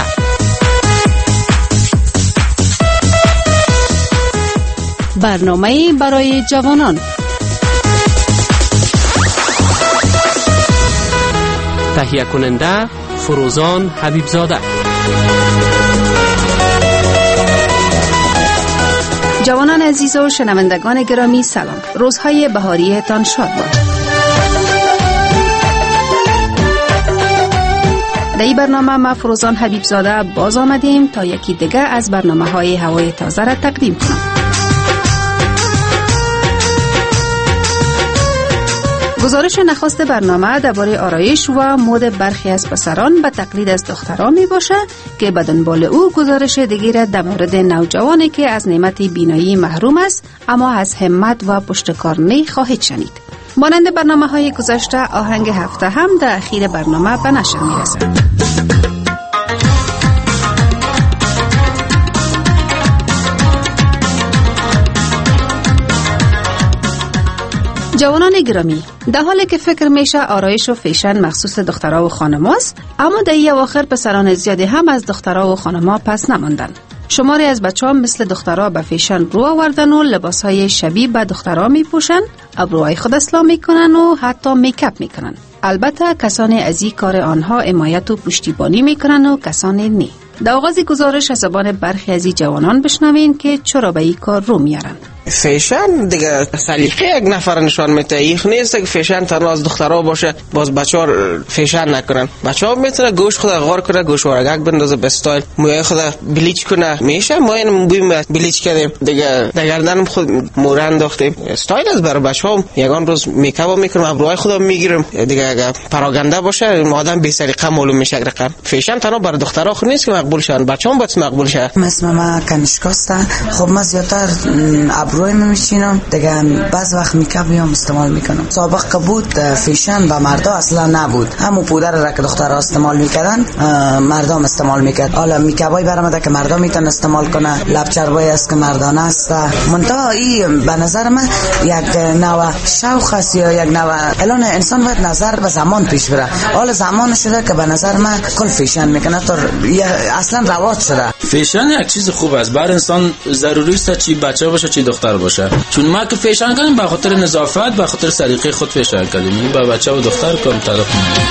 برنامه برای جوانان. تهیه کننده فروزان حبیبزاده. جوانان عزیز و شنوندگان گرامی سلام، روزهای بهاریتان شاد باد. در این برنامه ما فروزان حبیبزاده باز آمدیم تا یکی دیگه از برنامه های هوای تازه را تقدیم کنم. گزارش نخست برنامه درباره آرایش و مد برخی از پسران به تقلید از دختران می باشه که به دنبال او گزارش دیگر در مورد نوجوانی که از نعمت بینایی محروم است اما از همت و پشتکارانه خواهید شنید. مانند برنامه های گذشته، آهنگ هفته هم در اخیر برنامه به نشر می رسد. جوانان گرامی، در حالی که فکر میشه آرایش و فیشن مخصوص دخترها و خانماست، اما در این اواخر پسران زیادی هم از دخترها و خانما پس نماندن. شماری از بچه‌ها مثل دخترها به فیشن رو آوردن و لباسهای شبیه به دخترها میپوشن، ابروهای خود اصلاح میکنن و حتی میکاپ میکنن. البته کسانی از این کار آنها حمایت و پشتیبانی میکنن و کسانی نه. در آغاز گزارش از زبان برخی از این جوانان بشنوین که چرا به این کار رو میارن. فیشن دیگه سلیقه یک نفر نشان میده. ایخ نیست که فیشن تنها از دخترها باشه باز بچه‌ها فیشن نکنن. بچه‌ها میتونه گوش خود غار کنه، گوشوارگک بندازه به استایل، موهای خود بلیچ کنه. میشه ما این بلیچ کردیم دیگه، دگردنم خود موره انداختیم. استایل از برای بچه‌ها یگان روز میکاپ میکنم، ابروهای خودم میگیرم دیگه. اگه پراگنده باشه آدم بی سلیقه معلوم میشه. رقم فیشن تنها برای دخترها خود نیست که مقبول شن، بچه‌ها باید مقبول شه. اسم من کنشکاست. خب من زیادتر ابروی میشینم دیگه، بعض وقت میکاپ هم استعمال میکنم. سابق بود فیشن و مردا اصلا نبود، همون پودر را که دخترها استعمال میکردن مردم استعمال میکرد. حالا میکاپای برآمده که مردم میتونن استعمال کنه، لب چربایی است که مردانه است. منتها این به نظر من یک نوع شوق است یا یک نوع الان انسان باید نظر به زمان پیش بره. حالا زمان شده که به نظر من کل فیشن میکنه تا اصلا رواج شده. فیشن یک چیز خوب است، بر انسان ضروری است چی بچه باشه چی دختر باشه. چون ما که فیشن کنیم به خاطر نظافت، به خاطر سلیقه خود فیشن کنیم، با بچه و دختر کم طرف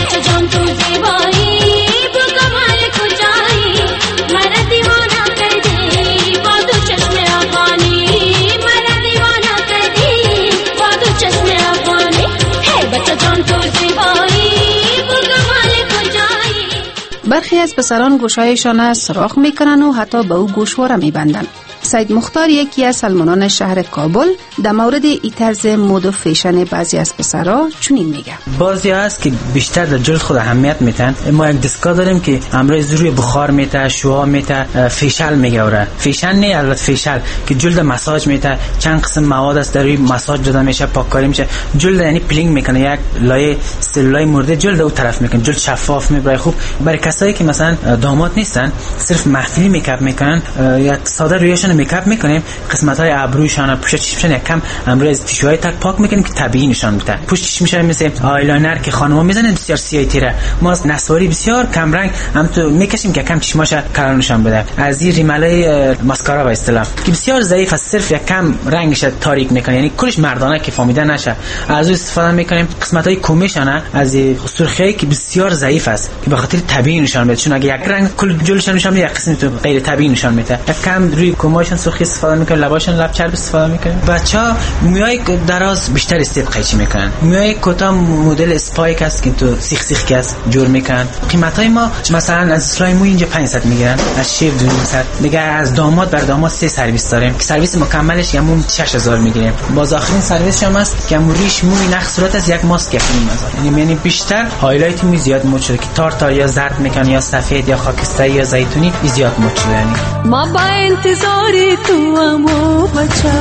برخی از پسران گوشایشان سراخ میکنن و حتی به او گوشواره میبندن. سید مختار یکی از سلمانان شهر کابل در مورد این طرز مد و فیشن بعضی از پسرها چنین میگه. بعضی هست که بیشتر در جلد خود اهمیت میتن. ما یک دستگاه داریم که امروز روی بخار میته، شوها میته، فیشل میگه. فیشن نه البته فیشل که جلد مساج میته. چند قسم مواد است در روی مساج داده میشه، پاککاری میشه. جلد یعنی پلینگ میکنه، یک لایه سلولای مرده جلد اون طرف میکنه، جلد شفاف میبره. خوب برای کسایی که مثلا داماد نیستن، صرف محفلی میکاپ میکنن، یک ساده رویشون میکاپ میکنیم، قسمت‌های ابرویشان، پوست چشمشون یک کم امروز تیشوهای تک پاک میکنیم که طبیعی نشان میده. پوست چشمشون مثل آیلاینر که خانم‌ها میزنن بسیار سیاه تیره، ما از نسواری بسیار کم رنگ هم تو میکشیم که کم چشماش کلان نشان بده. از این ریملای ماسکارا به اصطلاح که بسیار ضعیف است، صرف یک کم رنگش تاریک میکنه، یعنی کلش مردانه که فهمیده نشه. از اون استفاده میکنیم. قسمت‌های کومشان از سرخی که بسیار ضعیف است که به خاطر طبیعی نشان میده، چون اگه یک رنگ کل جلوشون نشان میده، یک قسمت تو غیر طبیعی نشان میده. یک کم روی کوماشون سرخی استفاده میکنن، لباشون لب چرب استفاده میکنن. بچه‌ها موهای دراز بیشتر استفاده قیچی میکنن. موهای کوتاه مدل اسپایک است که تو سیخ سیخ که است جور میکنن. قیمتای ما مثلا از اسلای مو اینجا 500 میگیرن، از شیف 200. دیگه از داماد بر داماد 3 سرویس داریم که سرویس مکملش همون 6000 میگیریم. باز آخرین سرویس هم است که همون ریش موی نخ صورت از یک ماسک 3000. یعنی بیشتر هایلایت می زیاد مود شده که تار یا زرد میکنن یا سفید یا خاکستری یا زیتونی زیاد مود شده. یعنی ما با انتظاری تو امو بچه،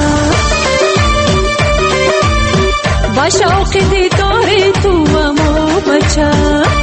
با شوق دیداری تو امو بچه،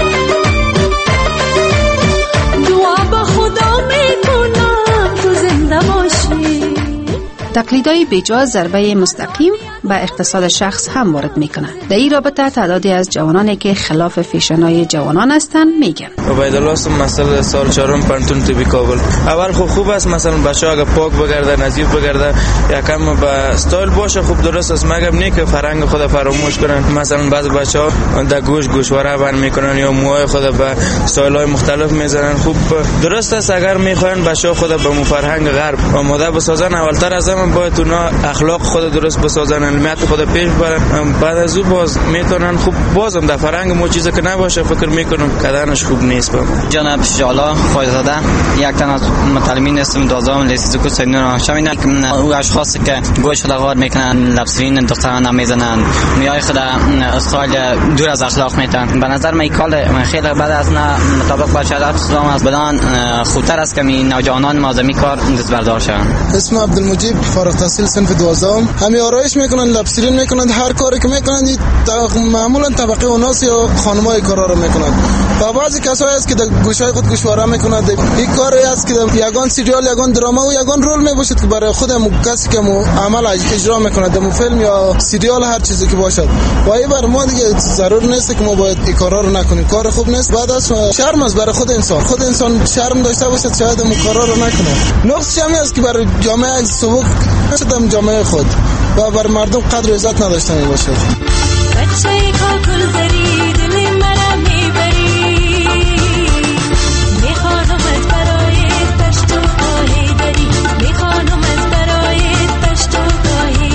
دعا با خدا میکنم تو زنده باشی. تقلیدهای بیجا ضربه مستقیم به اقتصاد شخص هم وارد میکنه. در این رابطه تعدادی از جوانانی که خلاف فیشن‌های جوانان هستند میگن. عبیدالله هستم، مثلا سال 4 پانتون طبی کابل. اول خوب است، مثلا بچه‌ها اگه پاک بگردن، نظیف بگردن، یکم با استایل باشه، خوب درست است. مگم نه که فرهنگ خود فراموش کنن. مثلا بعضی بچه‌ها در گوشواره بند میکنن یا موهای خود به استایل‌های مختلف میزنن. خوب درست است اگر میخوان بچه‌ها خود به مو فرهنگ غرب آماده بسازن. اولتر از همه باید اونا اخلاق خود درست بسازن، علمیت خود پیش برن. بعد از او باز میتونن خوب بازم در فرهنگ ما چیزی که نباشه فکر میکنم کدنش خوب نیست. جناب شجالا فایزاده یک تن از متعلمین اسم دوازدهم لیسانس سینما شامل او اشخاصی که گوش خود غار میکنن، لبسرین دختران نمیزنن، میای خود استایل دور از اخلاق میتن. به نظر من کال خیلی بعد از مطابق با شریعت اسلام است، بدان خوبتر است که نوجوانان مازمی کار دست بردار شوند. اسم عبدالمجید، فارغ التحصیل صنف 12ام. همه آرایش میکنن، لبسرین میکنن، هر کاری که میکنن معمولا طبقه اوناس یا خانمای کارا رو میکنن. و بعضی کسایی است که در گوشای خود گوشواره میکنن. این کاری است که یگان سریال، یگان دراما و یگان رول میباشد که برای خودم کسی که عمل اجرا میکنه در فیلم یا سریال هر چیزی که باشد. و این بر ما دیگه ضرور نیست که ما باید این کارا رو نکنیم. کار خوب نیست. بعد از شرم است برای خود انسان شرم داشته باشد شاید اون کارا رو نکنه. نقص همین است که برای جامعه سبک شدم جامعه خود و بر مردم قدر عزت نداشتن باشه. بچه کاکل داری دل مرا میبری، میخوانمت برای تشت و خواهی داری، میخوانمت برای تشت و خواهی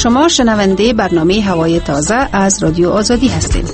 شما شنونده برنامه هوای تازه از رادیو آزادی هستید.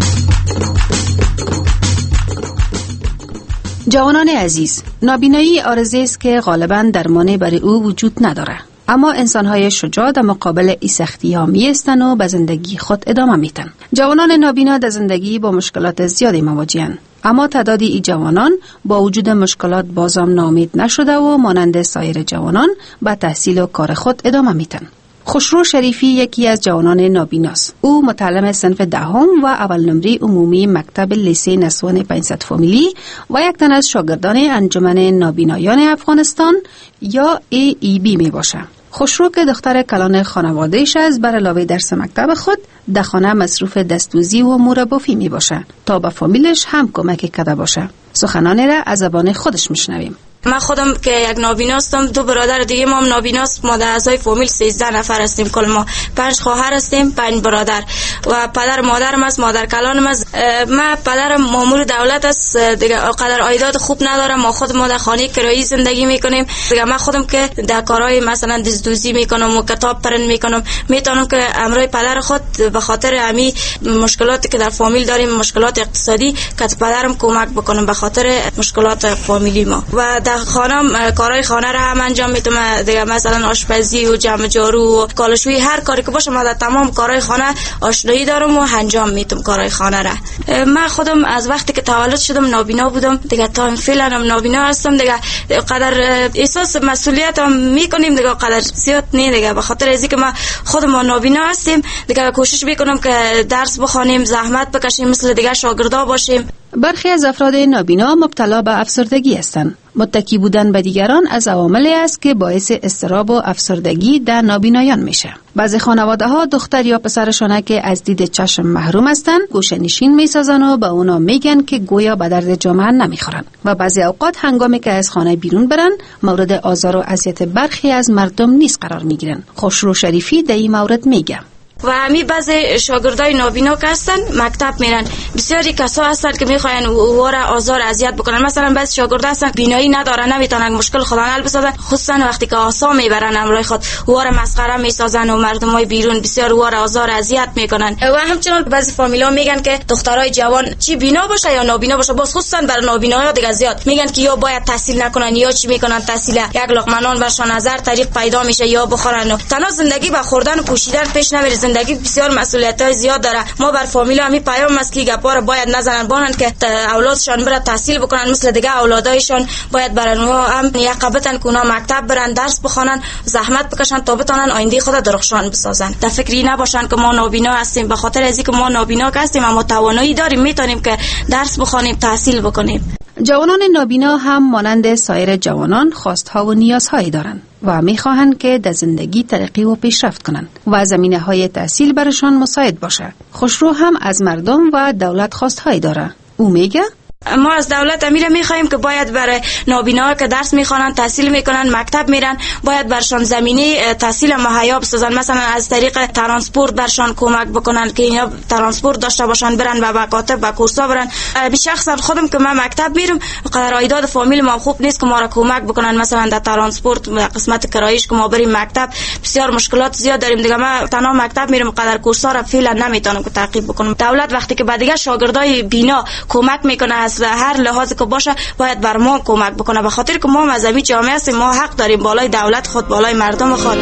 جوانان عزیز، نابینایی عارضه است که غالباً درمان برای او وجود نداره. اما انسان‌های شجاع در مقابل این سختی‌ها می‌ایستند و به زندگی خود ادامه میدن. جوانان نابینا در زندگی با مشکلات زیادی مواجه‌اند. اما تعدادی این جوانان با وجود مشکلات بازم ناامید نشده و مانند سایر جوانان به تحصیل و کار خود ادامه میدن. خسرو شریفی یکی از جوانان نابیناست. او متعلم صنف دهم و اول نمره عمومی مکتب لیسه نسوان 500 فامیلی و یک تن از شاگردان انجمن نابینایان افغانستان یا AEB می باشه. خسرو که دختر کلان خانواده‌اش است، بر علاوه درس مکتب خود در خانه مصروف دستوزی و مربوفی می باشه تا به فامیلش هم کمک کرده باشه. سخنانی را از زبان خودش میشنویم. من خودم که یک نابینا هستم، دو برادر دیگه ما هم نابیناست. ما در اعضای فامیل 13 نفر هستیم. کل ما 5 خواهر هستیم، 5 برادر و پدر مادرم است، مادر کلانم است. من پدرم مامور دولت است دیگه، قدر عایدات خوب ندارم. ما خود ما در خانه کرایی زندگی میکنیم دیگه. من خودم که در کارهای مثلا دزدوزی میکنم و کتاب پرند میکنم، میتونم که امروی پدر خود به خاطر همین مشکلاتی که در فامیل داریم، مشکلات اقتصادی، که پدرم کمک بکنم به خاطر مشکلات فامیلی ما. و در خانم کارهای خانه را هم انجام میدم دیگه، مثلا آشپزی و جمع جارو و کالشویی، هر کاری که باشه ما در تمام کارهای خانه آشنایی دارم و انجام میدم کارهای خانه را. من خودم از وقتی که تولد شدم نابینا بودم دیگه، تا فعلا هم نابینا هستم دیگه. قدر احساس مسئولیت هم میکنیم دیگه، قدر زیاد نه دیگه، به خاطر از اینکه ما خودم نابینا هستیم دیگه کوشش میکنم که درس بخونیم، زحمت بکشیم، مثل دیگه شاگردا باشیم. برخی از افراد نابینا مبتلا به افسردگی هستند. متکی بودن به دیگران از عواملی است که باعث اضطراب و افسردگی در نابینایان میشه. بعضی خانواده ها دختر یا پسرشان که از دید چشم محروم هستند گوشه‌نشین میسازن و به اونا میگن که گویا به درد جامعه نمیخورن و بعضی اوقات هنگامی که از خانه بیرون برن مورد آزار و اذیت برخی از مردم نیز قرار میگیرن. خسرو شریفی در این مورد میگه. و همین بعضی شاگردای نابینا که هستن مکتب میرن، بسیاری کسا هستن که میخواین واره آزار اذیت بکنن. مثلا بعضی شاگردا هستن بینایی ندارن، نمیتونن مشکل خودن حل بسازن، خصوصا وقتی که آسا میبرن امروی خود واره مسخره میسازن و مردمای بیرون بسیار واره آزار اذیت میکنن. و همچنین بعضی فامیلا میگن که دخترای جوان چی بینا باشه یا نابینا باشه، باز خصوصا برای نابیناها دیگه زیاد میگن که یا باید تحصیل نکنن یا چی میکنن، تحصیل یک لقمه نان برشان نظر طریق پیدا میشه یا بخورن و تنها زندگی با خوردن و پوشیدن پیش نمیره. زندگی بسیار مسئولیت‌های زیاد داره. ما بر فامیلا همین پیام است که گپا رو باید نزنن، بانن که اولادشان بره تحصیل بکنن، مثل دیگه اولادایشان باید برن و هم یقبتن که اونا مکتب برن، درس بخونن، زحمت بکشن تا بتونن آینده خود درخشان بسازن. در فکری نباشن که ما نابینا هستیم، به خاطر از اینکه ما نابینا هستیم اما توانایی داریم، میتونیم که درس بخونیم، تحصیل بکنیم. جوانان نابینا هم مانند سایر جوانان خواستها و نیازهایی دارند و میخواهند که در زندگی ترقی و پیشرفت کنند و زمینه‌های تحصیل برشان مساعد باشه. خسرو هم از مردم و دولت خواستهایی داره. او میگه ما از دولت امیره میخوایم که باید برای نابیناها که درس میخوانن، تحصیل میکنن، مکتب میرن، باید برشان زمینه تحصیل مهیا بسازن. مثلا از طریق ترانسپورت برشان کمک بکنن که اینا ترانسپورت داشته باشن، برن و مکاتب و کورسا برن. به شخصا خودم که من مکتب میرم، قدر عایدات فامیل ما خوب نیست که ما را کمک بکنن، مثلا در ترانسپورت قسمت کرایش که ما بریم مکتب بسیار مشکلات زیاد داریم دیگه. من تنها مکتب میرم، قدر کورسا را فعلا نمیتونم که تعقیب بکنم. دولت وقتی که به دیگه شاگردای بینا کمک میکنه از هر لحاظی که باشه باید بر ما کمک بکنه، به خاطر که ما مذهبی جامعه هستیم، ما حق داریم بالای دولت خود، بالای مردم خود.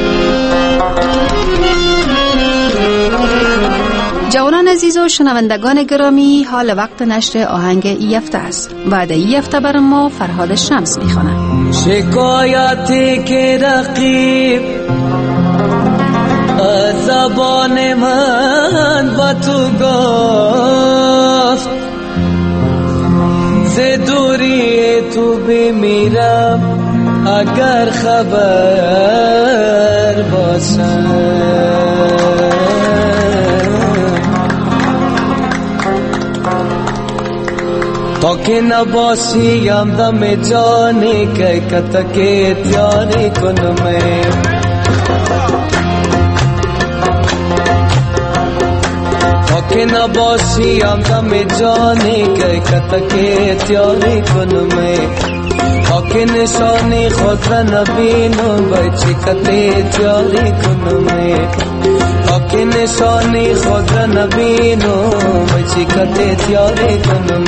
جوانان عزیز و شنوندگان گرامی، حال وقت نشر آهنگ این هفته است. بعد این هفته بر ما فرهاد شمس میخونه. شکایتی که رقیب از زبان من با تو گفت، ز دوری تو بمیرم اگر خبر باشم. تا که نباشیم دم جانی که کتک تیاری کنم، که نباشیم دم جانی که کتک تیاری کنم، که نشانی خود را نبینم بچه کتی تیاری کنم تا که نشانی خود را نبینم بچه کتی تیاری کنم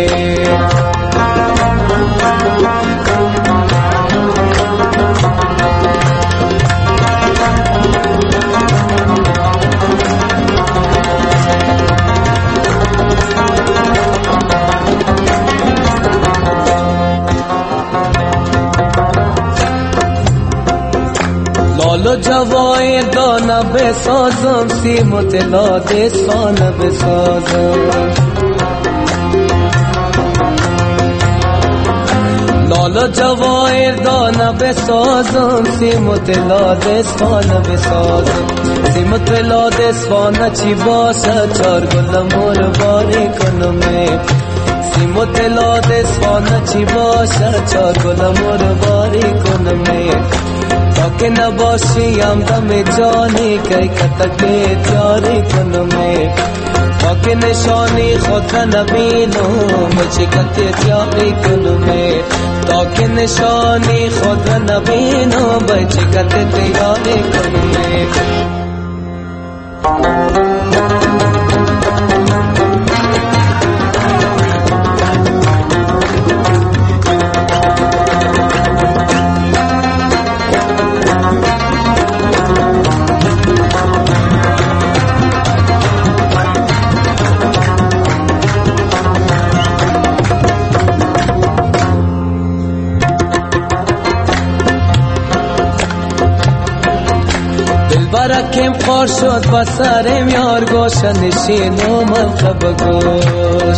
لالو جوایر دانه بسازم سیم و طلا دستانه بسازم لالو جوایر دانه بسازم سیم و طلا دستانه بسازم سیم و طلا دستانه چی باشه چار گل مور باری کنم سیم و طلا دستانه چی باشه چار گل مور باری کنم تا که نباشی همدم جانی که کتک تیاری کنم تا که نشانی خود را نبینم چه کت تیاری کنم تا که نشانی خود را نبینم چه کت تیاری کنم برکم خار شد بسرم یار گوش نشینم خب گوش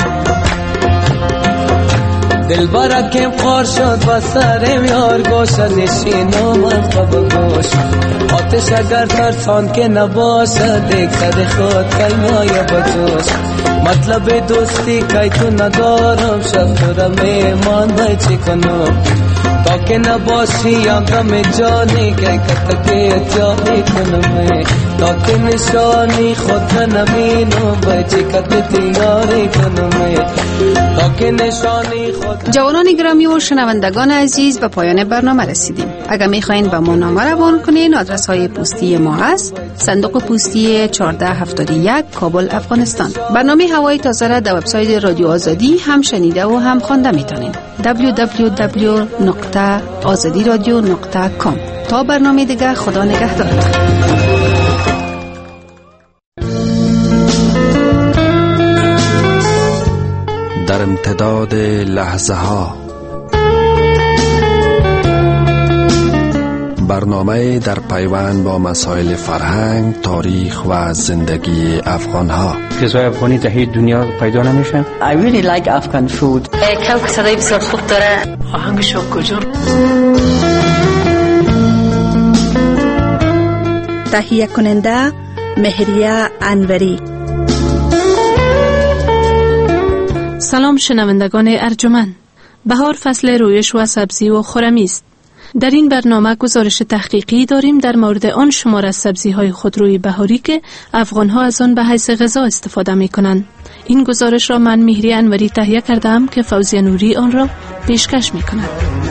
دل برکم خار شد بسرم یار گوش نشینم خب گوش آتش اگر ترسان که نباشه دیگ زد خود کلمای بجوش مطلب دوستی که تو ندارم شب تو را میمان بای چی کنم تا که نباشی همدم جانی که کتک تیاری کنم تا که نشانی خود را نبینم بچه کت تیاری کنم تا که نشانی خود. جوانان گرامی و شنوندگان عزیز به پایان برنامه رسیدیم. اگر میخواین با ما نامه روان کنین آدرس های پستی ما هست صندوق پستی 1471 کابل افغانستان. برنامه هوای تازه را در وبسایت رادیو آزادی هم شنیده و هم خوانده میتونین www.azadiradio.com. تا برنامه دیگه خدا نگهدارت. در امتداد لحظه ها برنامه در پیوند با مسائل فرهنگ، تاریخ و زندگی افغان ها. غذای افغانی در هیچ دنیا پیدا نمیشه. I really like Afghan food. کوک صدای بسیار خوب داره. آهنگش کجا؟ تهیه کننده مهریه انوری. سلام شنوندگان ارجمند. بهار فصل رویش و سبزی و خرمی است. در این برنامه گزارش تحقیقی داریم در مورد آن شمار از سبزی‌های خودروی بهاری که افغان‌ها از آن به حیث غذا استفاده می‌کنند. این گزارش را من مهریه انوری تهیه کردم که فوزیه نوری آن را پیشکش می‌کند.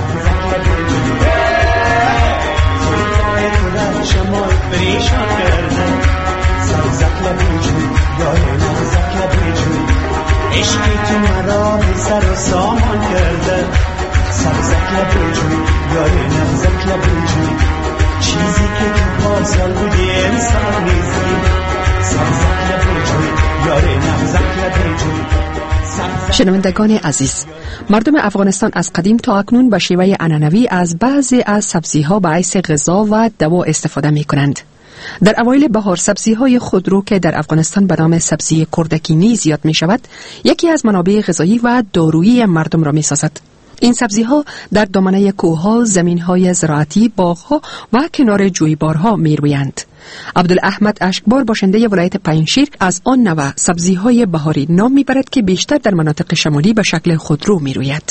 عشقی تو مرا سر و سامان کرده سبزک لبوجون یاری نبزک لبوجون چیزی که تو پارسال بودی انسان نیستی سبزک لبوجون یاری نبزک لبوجون. شنوندگان عزیز، مردم افغانستان از قدیم تا اکنون به شیوه عنعنوی از بعضی از سبزی‌ها به حیث غذا و دوا استفاده می‌کنند. در اوایل بهار سبزی‌های خودرو که در افغانستان به نام سبزی کردکینی زیاد می‌شود، یکی از منابع غذایی و دارویی مردم را می‌سازد. این سبزی‌ها در دامنه کوه‌ها، زمین‌های زراعتی، باغ‌ها و کنار جویبارها می‌رویند. عبدالاحمد اشکبار باشنده ولایت پنجشیر از آن نوع سبزی‌های بهاری نام می‌برد که بیشتر در مناطق شمالی به شکل خودرو می‌روید.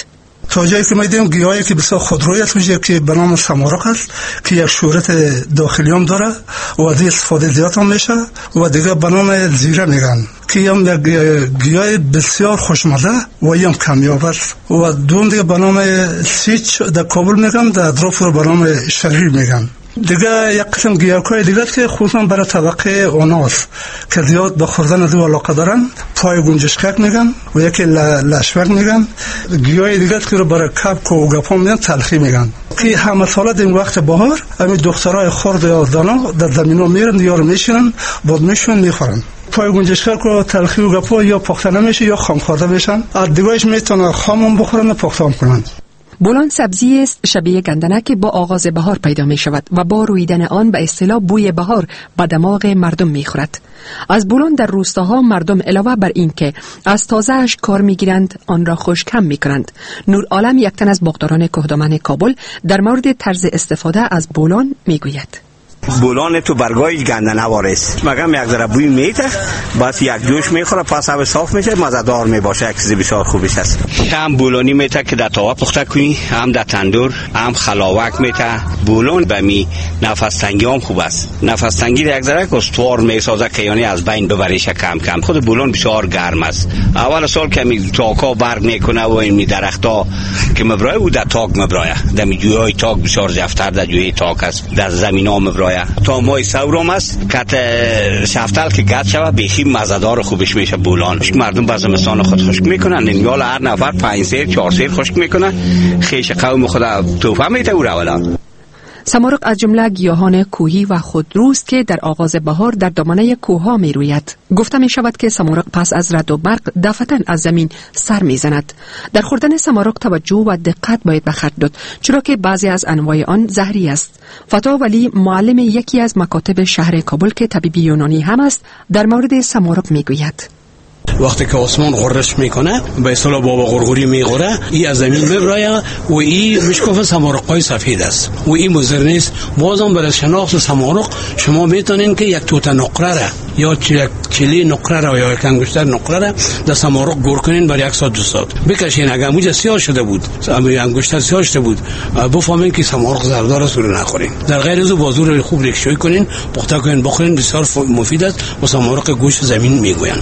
تا جایی که میدیم گیاهی که بسیار خودروی است میشه که به نام سمارق است که یک شورت داخلی هم داره و دیگه استفاده زیاد هم میشه و دیگه به نام زیره میگن که هم یک گیاه بسیار خوشمزه و هم کمیاب است و دوم دیگه به نام سیچ در کابل میگن، در اطراف رو به نام شریر میگن. دیگه یک قسم گیاه‌های دیگه است که خصوصا برای طبقه اوناس که زیاد به خوردن از او علاقه دارن، پای گنجشکک میگن و یکی لشوک میگن. گیاه دیگه است که رو برای کبک و گپا میگن تلخی میگن که همه ساله این وقت بهار همین دخترای خرد یا دانا در زمینا میرن یا رو میشینن بعد میشون میخورن. پای گنجشکک و تلخی و گپا یا پخته نمیشه یا خام خورده میشن. از دیگه‌اش میتونن خام بخورن و پخته هم کنن. بولان سبزی است شبیه گندنه که با آغاز بهار پیدا می شود و با رویدن آن به اصطلاح بوی بهار به دماغ مردم می خورد. از بولان در روستاها مردم علاوه بر این که از تازه‌اش کار می گیرند، آن را خشک هم می کنند. نور عالم، یک تن از باغداران کوهدامن کابل، در مورد طرز استفاده از بولان می گوید. بولان تو برگای گندنه وارث مگم یک ذره بوی میته، بس یک جوش میخوره، پس هم صاف میشه، مزه‌دار میباشه، یک چیز بسیار خوبی است. هم بولانی میته که در تاوا پخته کنی، هم در تندور، هم خلاوک میته. بولان به می نفس تنگی هم خوب است. نفس تنگی یک ذره استوار میسازه که یعنی از بین ببریش کم کم. خود بولان بسیار گرم است. اول سال که می تاکا برق میکنه و این درختا که مبرای او در تاک مبرایه، در جویای تاک بسیار زفتر در جوی تاک است، در زمینا مبرایه تا مای سورم است کت شفتل که گد شود بیخی مزه‌دار خوبش میشه بولان. مردم بعض زمستان خود خشک میکنن، نمیال هر نفر 5 سیر 4 سیر خشک میکنه، خیش قوم خود توفه میته او رولا. سمارق از جمله گیاهان کوهی و خودروست که در آغاز بهار در دامنه کوهها می روید. گفته می شود که سمارق پس از رعد و برق دفعتاً از زمین سر می زند. در خوردن سمارق توجه و دقت باید به خرج داد، چرا که بعضی از انواع آن زهری است. فتا ولی، معلم یکی از مکاتب شهر کابل که طبیب یونانی هم است، در مورد سمارق می گوید. وقتی که آسمان غرش میکنه به اصطلاح بابا غرغوری میغوره، این از زمین میبرایه و این مشکوف سمارقای سفید است و این مضر نیست. بازم برای شناخت سمارق شما میتونین که یک توت نقره را یا چلی نقره را یا یک انگشتر نقره را در سمارق گور کنین برای 1 ساعت 2 ساعت بکشین. اگر موجه سیاه شده بود، انگشتر سیاه شده بود، بفهمین که سمارق زردار است و نخورین. در غیر از بازور خوب ریکشوی کنین، پخته کنین بخورین، بسیار مفید است و سمارق گوشت زمین میگوین.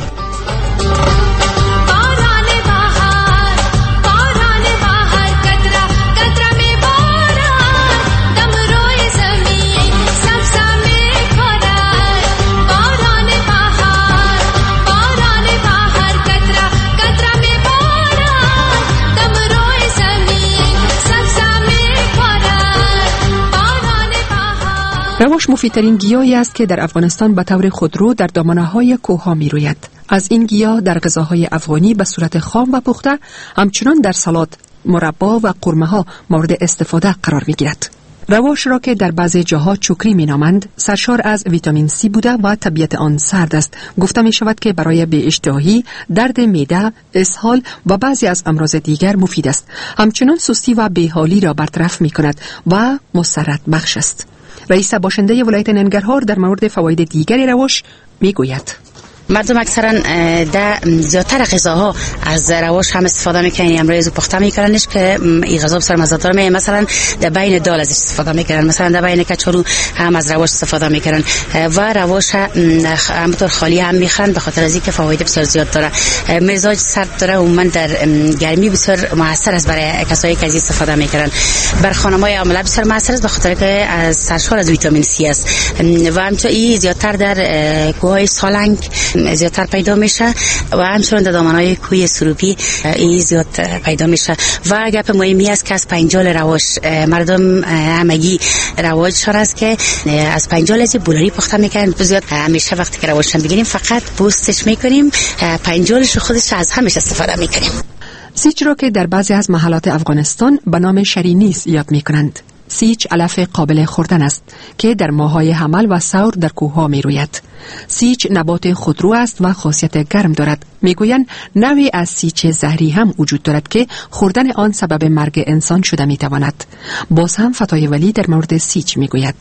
رواش مفیدترین گیاهی است که در افغانستان به طور خودرو در دامنه‌های کوه‌ها می‌روید. از این گیاه در غذاهای افغانی به صورت خام و پخته، همچنان در سالاد، مربا و قورمه‌ها مورد استفاده قرار می‌گیرد. رواش را که در بعضی جاها چوکری می‌نامند، سرشار از ویتامین C بوده و طبیعت آن سرد است. گفته می‌شود که برای بی‌اشتهایی، درد معده، اسهال و بعضی از امراض دیگر مفید است. همچنان سستی و بی‌حالی را برطرف می‌کند و مسرت بخش است. رئیس باشنده ولایت ننگرهار در مورد فواید دیگری رواش میگوید. مردم اکثرا در زیادتر غذاها از رواش هم استفاده میکنن، امروز پخته میکننش که این غذا بسیار مزه‌دار میشه. مثلا در بین دال ازش استفاده میکنن، مثلا در بین کچالو هم از رواش استفاده میکنن و رواش همونطور خالی هم میخورن به خاطر از اینکه فواید بسیار زیاد داره. مزاج سرد داره و من در گرمی بسیار موثر است برای کسایی که از استفاده میکنن. بر خانم‌های عامله بسیار موثر است به خاطر که از سرشار از ویتامین C است و همچنین این زیادتر در کوههای سالنگ زیادتر پیدا میشه و همچنین در دامنهای کوه سروپی این زیاد پیدا میشه. و گپ مهمی است که از پنجال رواش مردم همگی رواجشان است که از پنجال از بولاری پخته میکنن. زیاد همیشه وقتی که رواش بگیریم فقط پوستش میکنیم، پنجالش خودش از همش استفاده میکنیم. سیچ را که در بعضی از محلات افغانستان به نام شرینیس یاد میکنند. سیچ علف قابل خوردن است که در ماه‌های حمل و ثور در کوه‌ها می‌روید. سیچ نبات خودرو است و خاصیت گرم دارد. میگویند نوعی از سیچ زهری هم وجود دارد که خوردن آن سبب مرگ انسان شده میتواند. باز هم فتای ولی در مورد سیچ میگوید.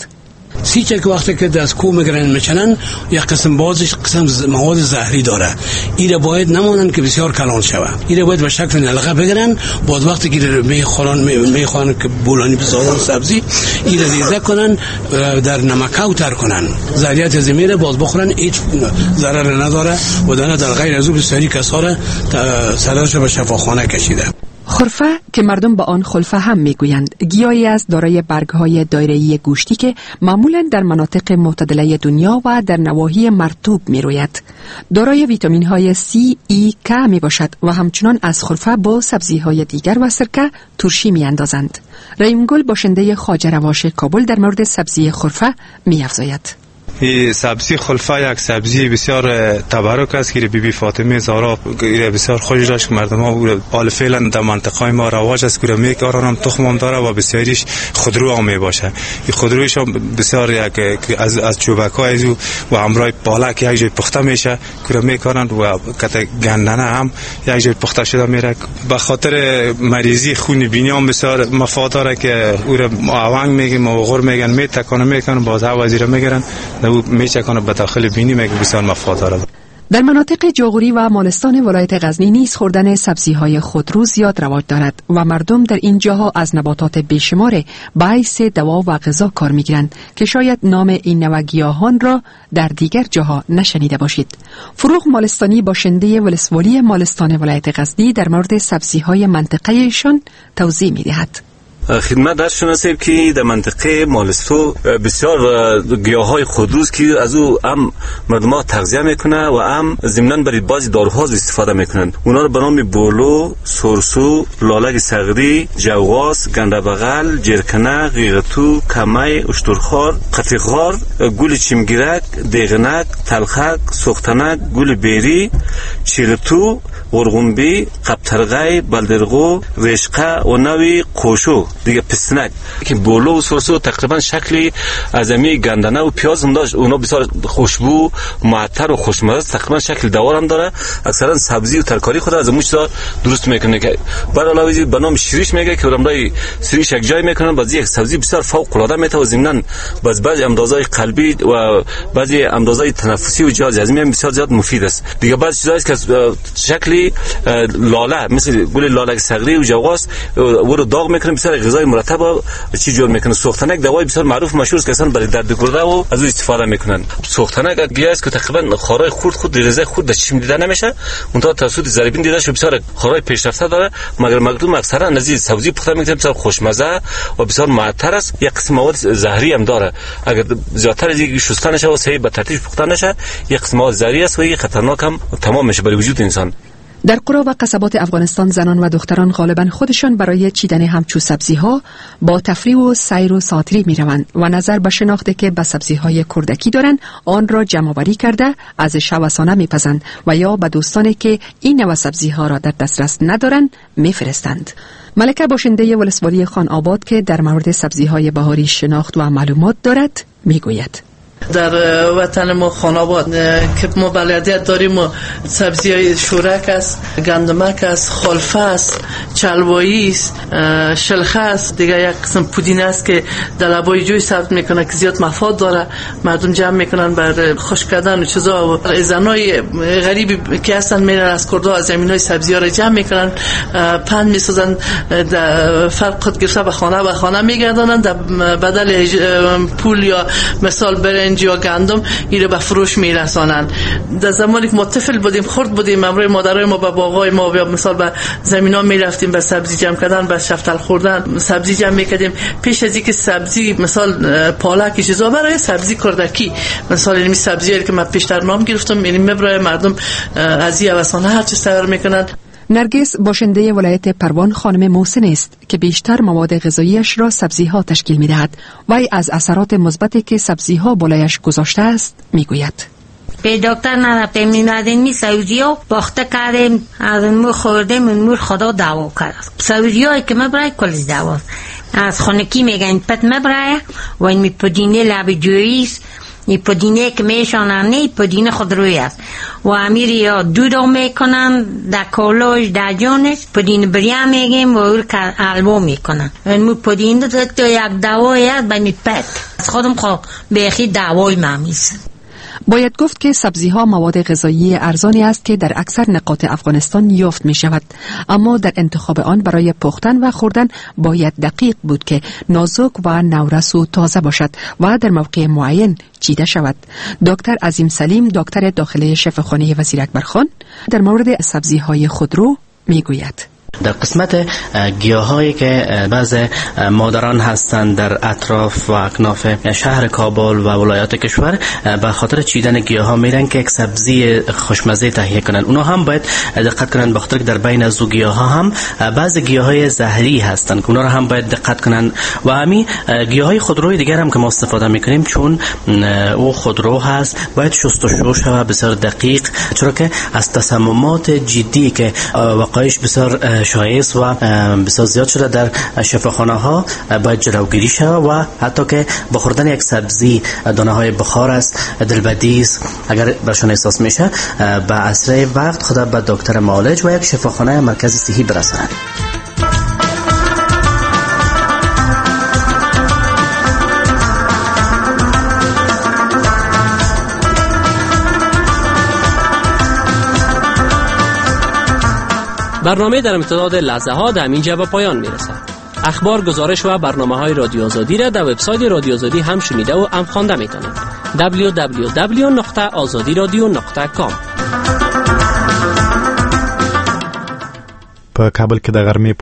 سیچک وقتی که از کو میگیرن میچنن یک قسم بازش قسم مواد زهری داره. ایره باید نمونن که بسیار کلان شوه. ایره باید به شکل نلقه بگیرن. بعد وقتی که میخوان که بولانی بسازن سبزی ایره ریزه کنن در نمک اوتر کنن. ذریعت زمینه باز بخورن هیچ ضرر نداره و در غیر از او بسیاری کسا را سرش به شفاخانه کشیده. خرفه که مردم به آن خلفه هم میگویند گیاهی است دارای برگ‌های دایره‌ای گوشتی که معمولاً در مناطق معتدله دنیا و در نواحی مرطوب می‌روید. دارای ویتامین‌های C, E, K میباشد و همچنان از خرفه با سبزی‌های دیگر و سرکه ترشی می‌اندازند. رحیم گل باشنده خواجه رواش کابل در مورد سبزی خرفه می‌افزاید. این سبزی خلفه یک سبزی بسیار تبرک است که بیبی فاطمه زهرا بسیار خوش داشت که مردم ها حال فعلا در منطقه ما رواج است که میکارن هم تخم هم داره و بسیاریش خودرو هم میباشه. این خودرویش هم بسیار یک از چوبکای و همراه پالک یک جای پخته میشه که میکارن و کته گندنه هم یک جای پخته شده میره. به خاطر مریضی خون بینی هم بسیار مفاد داره که او را آونگ میگیم و غور میگن میکنن باز وزیر میگیرن او میچکانه به داخل بینی میگه بسیار مفاد داره. در مناطق جاغوری و مالستان ولایت غزنی نیز خوردن سبزی‌های خودرو زیاد رواج دارد و مردم در این جاها از نباتات بیشمار باعث دوا و غذا کار میگیرند که شاید نام این نوع گیاهان را در دیگر جاها نشنیده باشید. فروغ مالستانی باشنده ولسوالی مالستان ولایت غزنی در مورد سبزی‌های منطقه ایشان توضیح می‌دهد. خدمت درشون هستیم که در منطقه مالستو بسیار گیاهای خودروست که از او هم مردم ها تغذیه میکنه و هم ضمناً برای بعضی داروها استفاده میکنن. اونا رو به نام بولو، سرسو، لالک صغری، جواس، گنده بغل، جرکنه، غیغتو، کمی، اشترخوار، قطیخوار، گل چیمگیرک، دیغنک، تلخک، سختنک، گل بیری، چیلتو، غرغنبی، قبطرغی، بلدرغو، رشقه و نوی قوشو دیگه پسنک. که بولو و سرسو تقریبا شکلی از امی گندنه و پیاز هم داشت. اونا بسیار خوشبو، معطر و خوشمزه، تقریبا شکل دوار هم داره. اکثرا سبزی و ترکاری خود از موش درست میکنه که بعد علاوه به نام شیریش میگه که اونم شیریش یک جای میکنن. بعضی یک سبزی بسیار فوق العاده میته و ضمناً بعضی امراضای قلبی و بعضی امراضای تنفسی و جهاز هضمی هم بسیار زیاد مفید است. دیگه بعضی چیزایی که شکلی لاله مثل گل لالک صغری و جواس و رو داغ میکنه بسیار غذای مرتب و چی جور میکنه. سوختنک دوای بسیار معروف مشهور است که اصلا برای درد گرده و از اون استفاده میکنن. سوختنک گیاه است که تقریبا خارای خود ریزه خود در چشم دیده نمیشه. اون تا توسط ضریبین دیده شو بسیار خارای پیشرفته داره. مگر مردم اکثرا از سبزی پخته میکنن بسیار خوشمزه و بسیار معطر است. یک قسم مواد زهری هم داره. اگر زیادتر از یک شسته نشه و صحیح به ترتیب پخته نشه یک قسم مواد زهری است و یک خطرناک هم تمام میشه برای وجود انسان. در قرى و قصبات افغانستان زنان و دختران غالبا خودشان برای چیدن همچو سبزی‌ها با تفریح و سیر و ساتری می‌روند و نظر به شناخته که به سبزی‌های کردکی دارند آن را جمع‌آوری کرده از شوسانه می‌پزند و یا به دوستانی که این نوع سبزی‌ها را در دسترس ندارند می‌فرستند. ملکه باشنده ولسوالی خان آباد که در مورد سبزی‌های بهاری شناخت و معلومات دارد می‌گوید. در وطن ما خاناباد که ما بلدیت داریم و سبزی های شورک است، گندمک است، خلفه است، چلوایی است، شلخه است، دیگه یک قسم پودینه است که در لبای جوی ثبت میکنه که زیاد مفاد داره. مردم جمع میکنن بر خشک کردن و چیزا و زنای غریبی که هستن میرن از کردا از زمینای سبزی ها را جمع میکنن، پند میسازن، فرق خود گرفته به خانه میگردانن، در بدل پول یا مثال برنج یا گندم ایره به فروش میرسانن. در زمانی که ما طفل بودیم خرد بودیم امروز مادرای ما به باغای ما یا مثال به زمینا میرفتیم به سبزی جمع کردن، به شفتل خوردن، سبزی جمع میکردیم. پیش از اینکه سبزی مثال پالک چیزا برای سبزی کردکی مثال این سبزیایی که من پیشتر نام گرفتم یعنی برای مردم از این اوسانه هر چیز تیار میکنن. نرگس باشنده ولایت پروان خانم محسن است که بیشتر مواد غذاییش را سبزی‌ها تشکیل می‌دهد. وی از اثرات مثبتی که سبزی‌ها بالایش گذاشته است می‌گوید. به دکتر نرفتیم می‌ندیم می سبزی‌ها باخته کردیم از مو خوردیم مور خدا دوا کرد. سبزی‌هایی که مبرای کلی دواست. از خونکی میگن پت مبرای و این پودینه لب جوییست این پودینه که میشانن نه پودینه خودرویی است و امیر یا دود میکنن در کالوش در جانش پودینه بریا میگیم و اول البا میکنن این پودینه تو یک دوایی است به می پت از خودم خواه بیخی دوای ممیز. باید گفت که سبزی ها مواد غذایی ارزانی است که در اکثر نقاط افغانستان یافت می شود، اما در انتخاب آن برای پختن و خوردن باید دقیق بود که نازک و نورس و تازه باشد و در موقع معین چیده شود. دکتر عظیم سلیم، دکتر داخلی شفاخانه وزیر اکبرخان، در مورد سبزی های خودرو می گوید. در قسمت گیاهایی که بعض مادران هستند در اطراف و اکناف شهر کابل و ولایات کشور به خاطر چیدن گیاها میرن که یک سبزی خوشمزه تهیه کنن، اونا هم باید دقت کنن به خاطر که در بین از گیاها هم بعض گیاهای زهری هستند که اونا رو هم باید دقت کنن. و همین گیاهای خودروی دیگر هم که ما استفاده میکنیم چون او خودرو هست باید شست و شوش و بسیار دقیق، چرا که از تسممات جدی که وقایعش بسیار شایع و بسیار زیاد شده در شفاخانه ها باید جلوگیری شود و حتی که با خوردن یک سبزی دانه های بخار است، دلبدی است، اگر برشان احساس میشه به اسرع وقت خود به دکتر معالج و یک شفاخانه مرکزی صحی برسند. برنامه در امتداد لحظه ها در اینجا به پایان میرسد. اخبار، گزارش و برنامه های رادیو آزادی را در وبسایت رادیو آزادی هم شنیده و هم خوانده میتونید. www.azadiradio.com. په کابل کې د غرمې